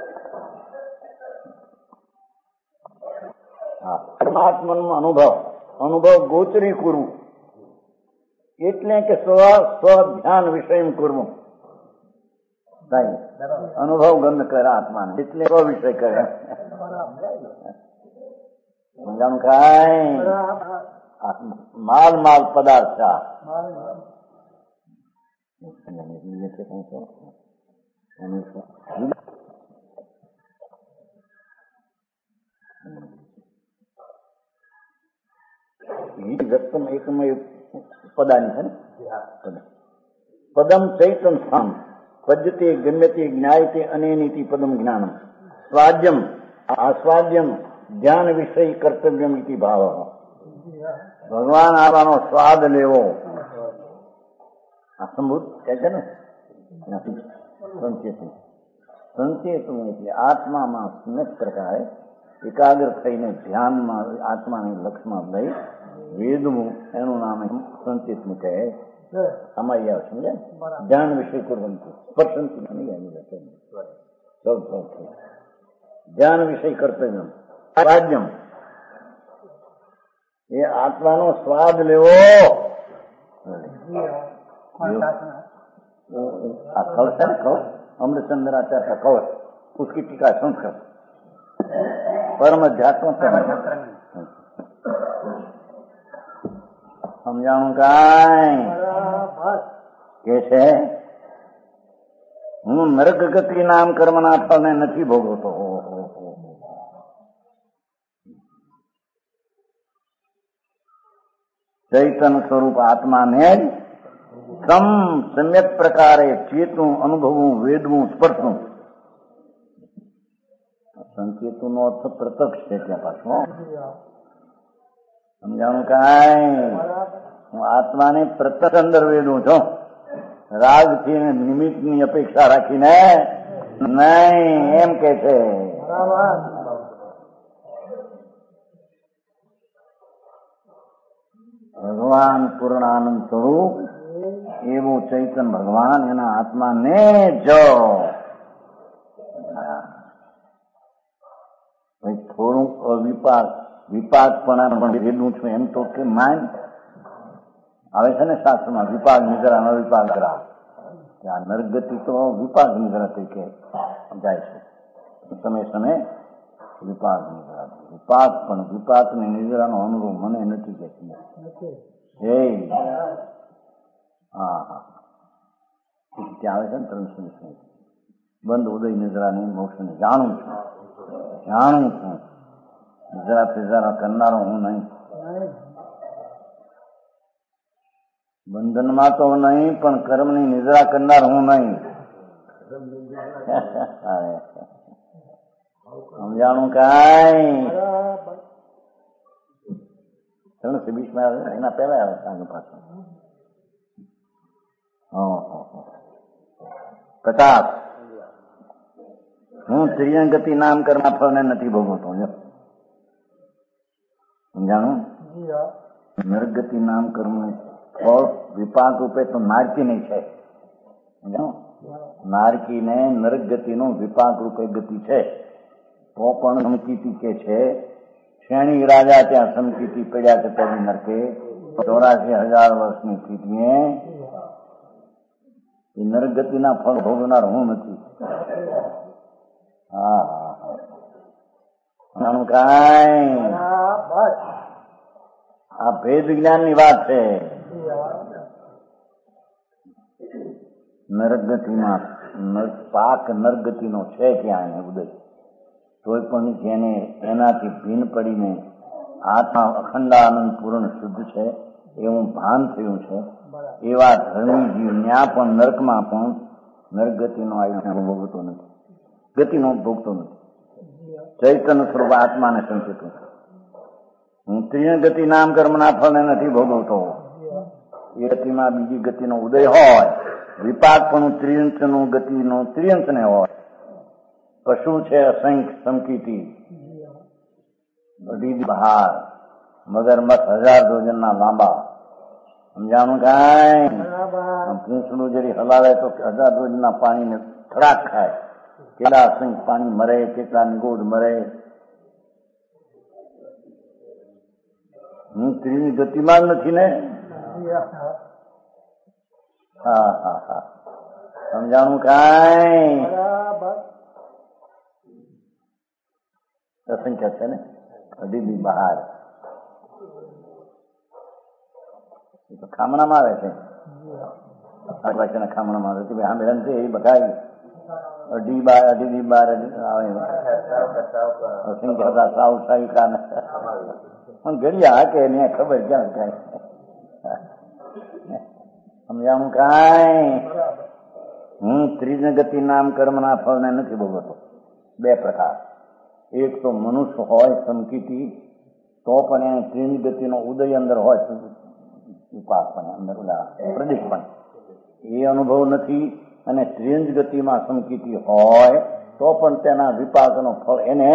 હા, આત્માનો અનુભવ અનુભવ ગોચરી કરવું એટલે કે સ્વ સ્વ ધ્યાન વિષય કરવું. અનુભવ ગંધ કરે આત્માને એટલે સ્વ વિષય કરે. સમજાણું કાંઈ માલ માલ પદાર્થ વ્યક્તમ એકમય પદાની છે ને પદમ ચૈતન સ્થાન પદ્યતે ગમ્યતે જ્ઞાયતે અનેનીતિ પદમ જ્ઞાનમ સ્વાદ્યમ આસ્વાદ્યમ ધ્યાન વિષય કર્તવ્યમ ઇતિ ભાવ. ભગવાન આવાનો સ્વાદ લેવો અસંભૂત કહે છે ને સંચેતન. સંચેતન એટલે આત્મામાં સમ્યક પ્રકારે એકાગ્ર થઈને ધ્યાનમાં આત્માને લક્ષમાં લઈ વેદવું એનું નામ સંચેતન કહે. આમાં આવે સમજે ધ્યાન વિષય કરવાનું સ્પર્શંતિ ધ્યાન વિષય કર્તવ્યમ સ્વાદ્યમ એ આત્માનો સ્વાદ લેવો. कवच है ना कवच अमृतचंद्राचार्य का कवच उसकी टीका संस्कृत परम अध्यात्म समझाणु कांई કે છે હું નરક ગતિ નામ કર્મના ફળને નથી ભોગવતો. ચૈતન સ્વરૂપ આત્માને જ સમ સમ્યક પ્રકારે ચેતું અનુભવવું વેદવું સ્પર્શવું. સંકેતું નો અર્થ પ્રત્યક્ષ છે ત્યાં પાછો સમજાણું કાંઈ હું આત્માને પ્રત્યક્ષ અંદર વેદું છું. રાગથી નિમિત્તની અપેક્ષા રાખીને નહીં એમ કે છે. ભગવાન પૂર્ણાનંદ સ્વરૂપ એવું ચૈતન ભગવાન એના આત્માને જો થોડુંક અવિપાક વિપાક પણ ભેદું છું એમ તો કે માન આવે છે ને શાસ્ત્રમાં વિપાક નિગ્રહ અવિપાક ગ્રહ. આ નરગતિ તો વિપાક નિગ્રહ તરીકે જાય છે. સમય સમય વિપાક નિગ્રહ વિપાક પણ વિપાક ને નિગ્રહ નો અનુભવ મને નથી કે હે હા હા ત્યાં આવે છે ને ત્રણસો બંધ ઉદય નિદ્રા ને મોક્ષ ને જાણું છું જાણું છું નિદ્રા ફિઝરા કરનારો હું નહીં. બંધનમાં તો નહીં પણ કર્મની નિદ્રા કરનાર હું નહીં. સમજાણું કાંઈ ત્રણસો વીસ માં આવે એના પહેલા આવે આગળ પાછળ પચાસ હું ત્રિયંગતિ નામ કર્મના ફળને નથી ભોગવતો. સમજાણું નરગતિ નામ કર્મ ફળ વિપાક રૂપે તો નારકી નહીં છે. નારકી ને નરક ગતિ નો વિપાક રૂપે ગતિ છે. તો પણ સમકીતિ કે છે શ્રેણી રાજા ત્યાં સમકીતિ પડ્યા છે તેની નરકે ચોરાસી હજાર વર્ષની સ્થિતિએ એ નરક ગતિના ફળ ભોગવનાર હું નથી. હા હા કાંઈ આ ભેદ વિજ્ઞાન ની વાત છે. નરગતિમાં પાક નરગતિનો છે ક્યાં એને ઉદય તોય પણ જેને એનાથી ભીન પડીને આત્મા અખંડાનંદ પૂર્ણ શુદ્ધ છે એવું ભાન થયું છે એવા ધર્મી જીવ ત્યાં પણ નરકમાં પણ નરગતિનો આયુષ્ય ભોગવતો નથી ગતિનો ભોગતો નથી. ચૈતન્ય સ્વરૂપ આત્માને સંચિતું હું ત્રિણ ગતિ નામ કર્મના ફળને નથી ભોગવતો એ ગતિમાં બીજી ગતિનો ઉદય હોય, વિપાક પણ ત્રિયંશનું ગતિનો ત્રિયંશને હોય. પશુ છે અસંખ્ય સમકીટી, બધી બહાર, મગરમચ્છ હજાર યોજનના લાંબા. સમજાણું કાંઈ? પૂંછડું જરી હલાવે તો હજાર યોજનના પાણીને થડાક ખાય. કેટલા અસંખ્ય પાણી મરે, કેટલા નિગોદ મરે. હું ત્રીજી ગતિમાં જ નથી ને. હા હા હા સમજાણું કાંઈ? અસંખ્ય છે ને, હજી બી બહાર. એ તો ખામણામાં આવે છે, આટલા છે ને ખામણામાં આવે છે. સાંભળે છે એ બધાય અઢી બાર અઢી દી બાર આવે. અસંખ્ય હતા સાવ સાહિકા ને પણ ઘડિયા કે એને ખબર ક્યાં કાંઈ. સમજાણું કાંઈ? હું ત્રીજી ગતિ નામ કર્મના ફળને નથી ભોગવતો. બે પ્રકાર. એક તો મનુષ્ય હોય સમકીટી, તો પણ એને ત્રીજી ગતિનો ઉદય અંદર હોય, ઉપાસ પણ અંદર પ્રદેશ પણ એ અનુભવ નથી. અને ત્રીજી ગતિમાં સમકીટી હોય તો પણ તેના વિપાકનો ફળ એને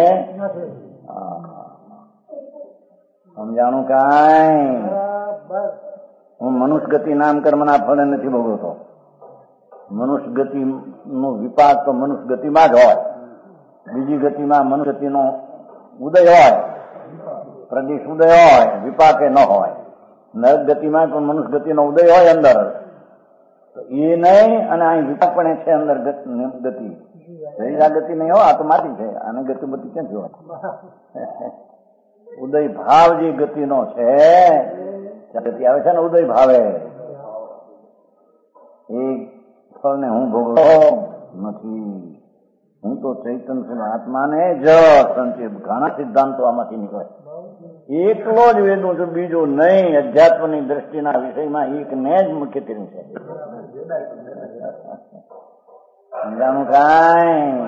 સમજાણું કાંઈ? હું મનુષ્ય ગતિ નામ કર્મના ફળને નથી ભોગવતો. મનુષ્ય ગતિ નો વિપાક તો મનુષ્ય ગતિમાં જ હોય. બીજી ગતિમાં મનુષ્ય ગતિનો ઉદય હોય, પ્રદેશ ઉદય હોય, વિપાકે ન હોય. નરક ગતિમાં પણ મનુષ્ય ગતિનો ઉદય હોય અંદર, તો એ નહીં. અને અહીં વિપાક પણ છે અંદર ગતિ. શરીરા ગતિ નહીં હોય, આ તો માટી છે. આને ગતિ બધી ક્યાંથી હોય? ઉદય ભાવ જે ગતિનો છે, ગતિ આવે છે ને ઉદય ભાવે, એ ફળને હું ભોગવતો નથી. હું તો ચૈતન્ય આત્માને જ સંચિત. ઘણા સિદ્ધાંતો આમાંથી નીકળે. એકલો જ વેદું છું, બીજું નહીં. અધ્યાત્મની દ્રષ્ટિના વિષયમાં એકને જ મુખ્ય કર્યું છે. સમજાણું કાંઈ?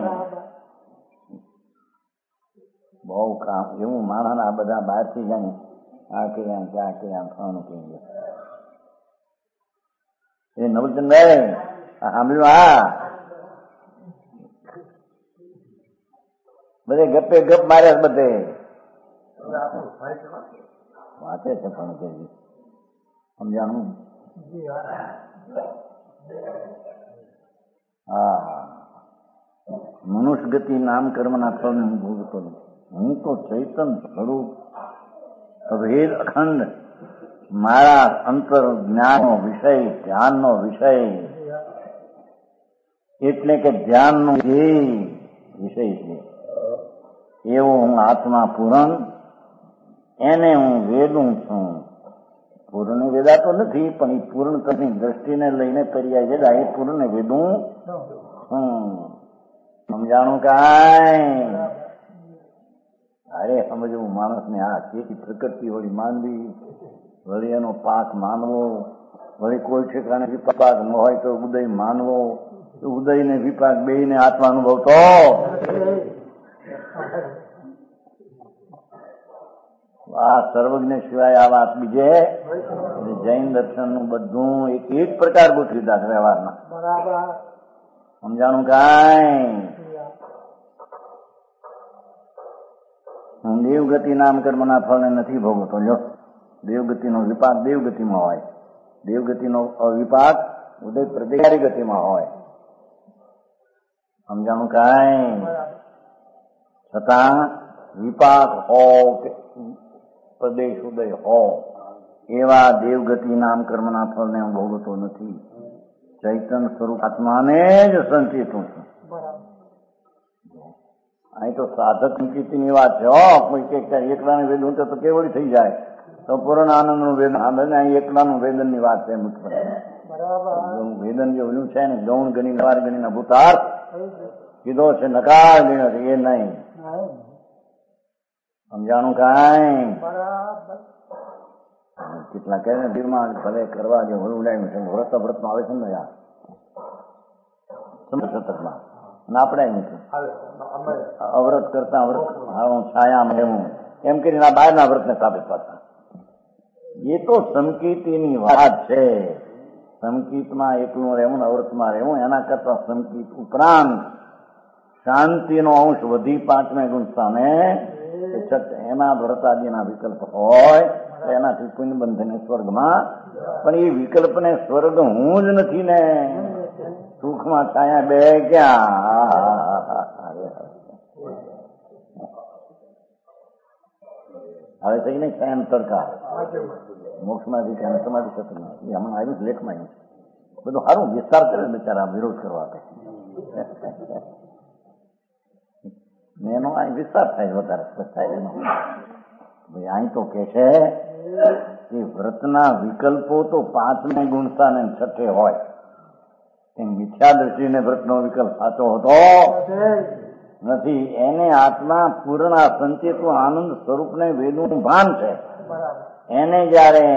બહુ કામ એવું માણસ આ બધા બહારથી જાય, આ કે આમ કે આ કે આમ ખાવાનું કહી દે. એ નવચંદાય સાંભળ્યું? હા, બધે ગપે ગપ માર્યા. બધે વાંચે છે પણ કે સમજાણું? હા, મનુષ્ય ગતિ નામ કર્મના ફળને હું ભોગવતો નથી. હું તો ચૈતન સ્વરૂપ અભેદ અખંડ, મારા અંતર જ્ઞાનનો વિષય, ધ્યાનનો વિષય, એટલે કે ધ્યાનનો જે વિષય છે એવો હું આત્મા પૂર્ણ, એને હું વેદું છું. પૂર્ણ વેદાતો નથી, પણ એ પૂર્ણતાની દ્રષ્ટિને લઈને પર્યાય વેદા. એ પૂર્ણ વેદું છું. સમજાણું કાંઈ? અરે સમજવું માણસને. આ ચેતી પ્રકૃતિ વળી માનવી, વળી એનો પાક માનવો, વળી કોઈ ઠેકાણે વિપાક ન હોય તો ઉદય માનવો. ઉદય ને વિપાક બે ને આત્મા અનુભવતો. આ સર્વજ્ઞ સિવાય આ વાત બીજે. જૈન દર્શન નું બધું એક એક પ્રકાર ગોઠવી દીધા વ્યવહારના. સમજાણું કાંઈ? હું દેવગતિ નામ કર્મના ફળને નથી ભોગવતો. જો દેવગતિનો વિપાક દેવગતિમાં હોય, દેવગતિનો અવિપાક ઉદય પ્રતિકારી ગતિમાં હોય. સમજાણું કાંઈ? છતાં વિપાક હો કે પ્રદેશ ઉદય હો, એવા દેવગતિ નામ કર્મના ફળને હું ભોગવતો નથી. ચૈતન સ્વરૂપ આત્માને જ સંચિત છું. અહીં તો સાધક સંચિતની વાત છે. હો કોઈ કે એકલાને વેદન તો કેવડી થઈ જાય તો પૂર્ણ આનંદ નું વેદન. અહીં એકલાનું વેદન ની વાત છે. મુખ્ય વેદન જે ઓલું છે ને, ગૌણ ગણી નવાર ગણી ભૂતાર્થ કીધો છે, નકાર ગણ્યો છે, એ નહીં. સમજાણું કાંઈ? કેટલા કહે ને દીરમાં ભલે કરવા જે વરુડાયું છે, વ્રત વ્રતમાં આવે છે ને યાર શતકમાં, અને આપણે નથી અવ્રત કરતા વ્રત છાયા એવું એમ કરીને આ બહારના વ્રતને સાબિત કરતા. એ તો સંકિતની વાત છે. સંકિતમાં એકલું રહેવું ને અવૃતમાં રહેવું એના કરતા સંકિત ઉપરાંત શાંતિનો અંશ વધી પાંચમે ગુણ સામે એના વ્રતાદિના વિકલ્પ હોય તો એનાથી પુણ્ય બંધને સ્વર્ગમાં. પણ એ વિકલ્પને સ્વર્ગ હું જ નથી ને, સુખમાં છાયા બે ક્યાં હવે થઈ ને કાયમ તડકા મોક્ષમાંથી કાયમ સમાધિ થતું નથી. હમણાં આવ્યું લેખમાં આવ્યું બધું સારું વિસ્તાર કરે બિચારા વિરોધ કરવા આપે એનો અહીં વિસ્તાર થાય વધારે થાય એનો. ભાઈ અહીં તો કે છે કે વ્રતના વિકલ્પો તો પાંચમે ગુણતા ને છઠ્ઠે હોય. મિથ્યા દ્રષ્ટિને વ્રતનો વિકલ્પ સાચો હતો નથી. એને આત્મા પૂર્ણ સંચેતો આનંદ સ્વરૂપને વેદનું ભાન છે. એને જયારે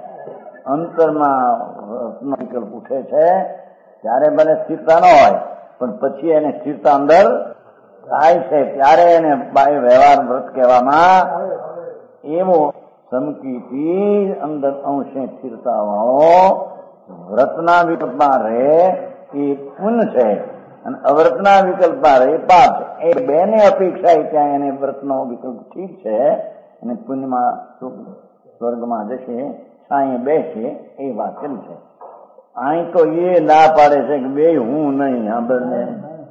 અંતરમાં વિકલ્પ ઉઠે છે ત્યારે ભલે સ્થિરતા ન હોય પણ પછી એને સ્થિરતા અંદર થાય છે ત્યારે એને બાહ્ય વ્યવહાર વ્રત કહેવામાં. એવો સમકીતી અંદર અંશે સ્થિરતા વાળો વ્રતના વિકલ્પમાં રહે એ પુણ્ય છે અને અવ્રતના વિકલ્પમાં રહે પાપ છે. એ બેને અપેક્ષા ત્યાં એને વ્રતનો વિકલ્પ ઠીક છે અને પુણ્યમાં સ્વર્ગમાં જશે સાંઈ બેસે એ વાત કરી છે. અહીં તો એ ના પાડે છે કે બે હું નહીં સાંભળને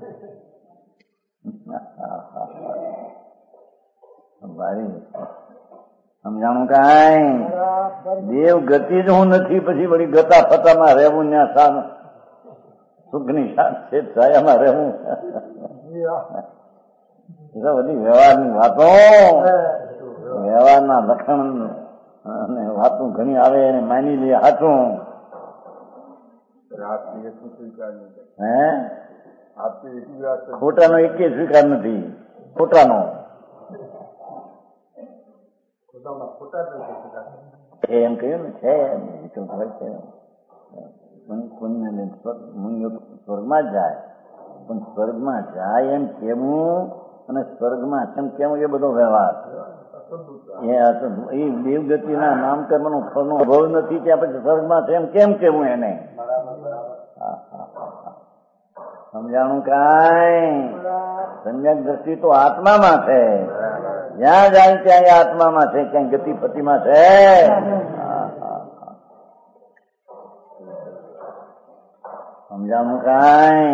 સમજાણું કઈ દેવ ગતિ જ હું નથી પછી વળી ગતા ફતામાં રહેવું ત્યાં સુખની સાથે છાયામાં રહેવું બધી વ્યવહારની વાતો વ્યવહારના લક્ષણ અને વાતો ઘણી આવે એને માની લે હાથું. હે ખોટાનો એક સ્વીકાર નથી. ખોટાનો એમ કહ્યું ને છે સ્વર્ગમાં જ જાય પણ સ્વર્ગમાં જાય એમ કેવું અને સ્વર્ગમાં કેમ કેવું એ બધો વ્યવહાર એ દેવગતિના નામકર્મનો ફળનો અભાવ નથી ત્યાં પછી સ્વર્ગમાં છે એમ કેમ કેવું એને સમજાણું કઈ. સમ્યક દ્રષ્ટિ તો આત્મામાં છે. જ્યાં જાય ત્યાં એ આત્મામાં છે, ક્યાંય ગતિપતિમાં છે. સમજાણું કઈ.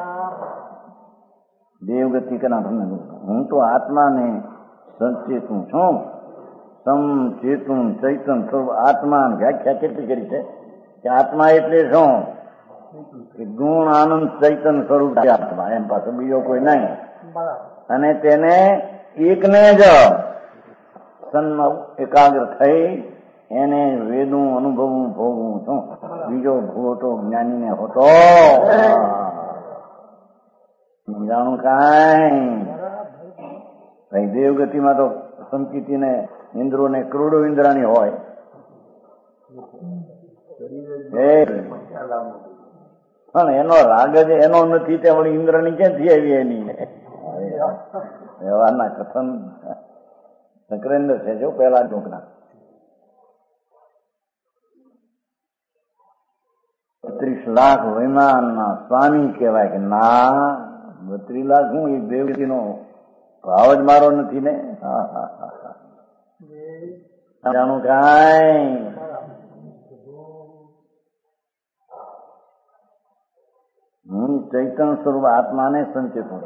દેવગતિ કના હું તો આત્માને સંચેતું છું. સમચેતું ચૈતન સ્વરૂપ આત્મા વ્યાખ્યા કેટલી કરી છે કે આત્મા એટલે શું કે ગુણ આનંદ ચૈતન સ્વરૂપ આત્મા એમ પાછો બીજો કોઈ નહીં. અને તેને એકને જ એકાગ્ર થઈ એને વેદું અનુભવવું ભોગવું છું. બીજો ભોગવટો જ્ઞાનીને હોતો જાણું કઈ. દેવગતિમાં તો સંકિતિને ઇન્દ્રોને કરોડો ઇન્દ્રાની હોય પણ એનો રાગ જ એનો નથી તે વળી ઇન્દ્રની ક્યાંથી આવી એની વ્યવહારના કથન ચક્રેન્દ્ર છે જો પહેલા ટોકના બત્રીસ લાખ વિમાનના સ્વામી કહેવાય કે ના બત્રીસ લાખ હું એ દેવગતિ નો ભાવ જ મારો નથી ને. જાણું કઈ. હું ચૈતન સ્વરૂપ આત્માને સંચેત છું.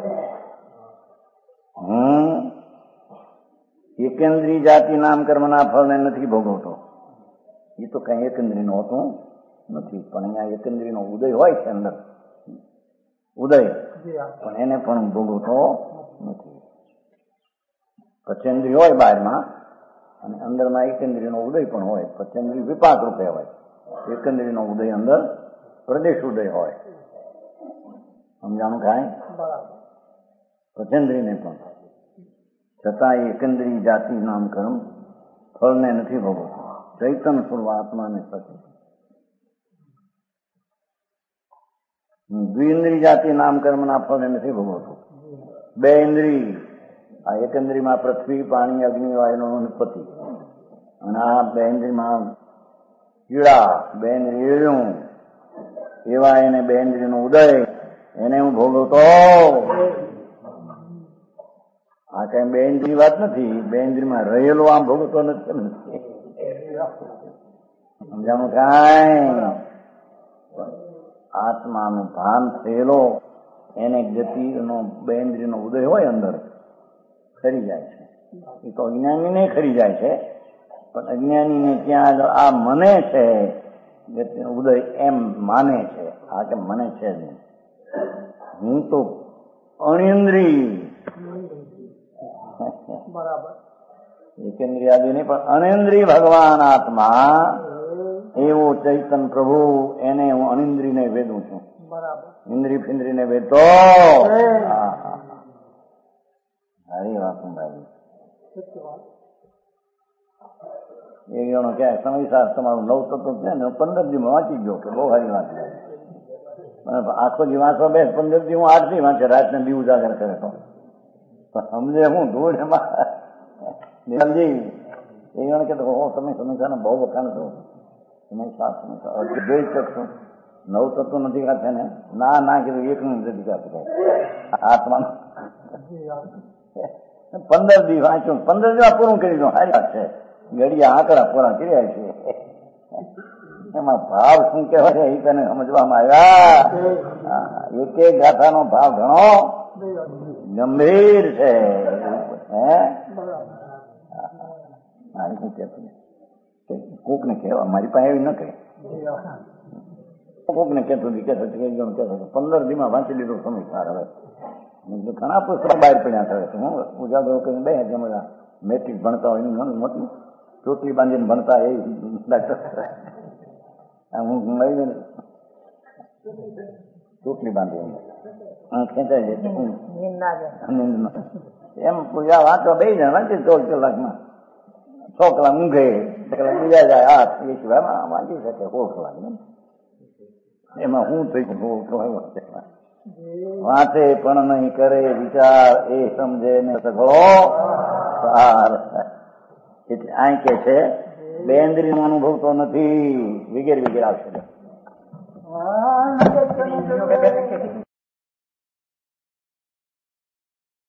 હું એકેન્દ્રી જાતિ નામ કર્મના ફળને નથી ભોગવતો. એ તો કઈ એકેન્દ્રી નો હોતું નથી પણ અહીંયા એકેન્દ્રી નો ઉદય હોય છે અંદર ઉદય પણ એને પણ ભોગવતો નથી. પચેન્દ્રિય હોય બહારમાં અને અંદરમાં એકેન્દ્રિય નો ઉદય પણ હોય. પચેન્દ્રિય વિપાક રૂપે હોય. એકેન્દ્રિય નો ઉદય અંદર પ્રદેશ ઉદય હોય. સમજાણું કાંઈ. પચેન્દ્રિય ને પણ છતાં એકેન્દ્રિય જાતિ નામ કર્મ ફળને નથી ભોગવતું. ચૈતન સ્વરૂપ આત્માને સચે દ્વિઇન્દ્રિય જાતિ નામ કર્મના ફળને નથી ભોગવતું. બે ઇન્દ્રિય આ એકેન્દ્રિયમાં પૃથ્વી પાણી અગ્નિ વાયુનો ઉત્પત્તિ અને આ બેન્દ્રીમાં કીડા બેન્દ્રી એળ્યું એવા એને બેન્દ્રીનો ઉદય એને હું ભોગવતો. આ કઈ બેન્દ્રી વાત નથી, બેન્દ્રીમાં રહેલો આમ ભોગવતો નથી. સમજાણું? કાંઈ આત્માનું ભાન થયેલો એને ગતિનો બેન્દ્રીનો ઉદય હોય અંદર ખરી જાય છે. એ તો અજ્ઞાનીને ખરી જાય છે, પણ અજ્ઞાનીને ત્યાં આ મને છે ઉદય એમ માને છે. આ કે મને છે જ નહીં, હું તો અણિન્દ્રિય એકેન્દ્રિયાદી નહીં પણ અનિન્દ્રિય ભગવાન આત્મા એવો ચૈતન પ્રભુ એને હું અનિન્દ્રિયને વેદું છું. ઇન્દ્રિય ફિન્દ્રિયને વેદતો સારી વાત ભાઈ. એ જણો ક્યાંય સમય સાર તમારું નવ તત્વ છે ને પંદર દી માં વાંચી ગયો કે બહુ સારી વાત લાગે. આખો દી વાંચવા બેસ પંદર દી હું આઠ દી વાંચે રાતને દી ઉજાગર કરે તો સમજે હું ધૂળ એમાં સમજી. એ જણ કે તમે સમયસાને બહુ વખાણ છો, સમય સાર સમય જોઈ શકશો. નવ તત્વ નથી કાઢે ને ના ના કીધું એક નું નથી કાઢતું આત્માનું. પંદર દી વાંચ્યું, પંદર દી પૂરું કરી દઉં સારી વાત છે. ઘડિયા આંકડા પૂરા કર્યા છે, એમાં ભાવ શું કહેવાય એ તને સમજવામાં આવ્યા. એક એક ગાથાનો ભાવ ઘણો ગંભીર છે. હે મારી શું કહેતું કોક ને કહેવા મારી પાસે એવી ન કહે. કોક ને કહેતું કહેતો કહેતો પંદર દી માં વાંચી લીધું સમય સાર. હવે ઘણા પુસ્તકો બહાર પડ્યા કરે છે. હું ઉજાગરો કરીને બે જેમ મેટ્રિક ભણતા હોય એનું મોટું ચોટલી બાંધીને ભણતા એ ડાક્ટર હું લઈને ચોટલી બાંધી ખેંચાઈ જાય એમ પૂજા વાંચવા બે જણ વાંચી ચોવીસ કલાકમાં છ કલાક ઊંઘે કલાક બીજા જાય આઠ એ સિવાય વાંચી શકે સોળ કલાક. એમાં હું થઈ વાંચે પણ નહીં કરે વિચાર એ સમજે ને સઘળો સાર. એટલે આ કે છે બેન્દ્રી નો અનુભવ તો નથી વગેરે વગેરે આવશે.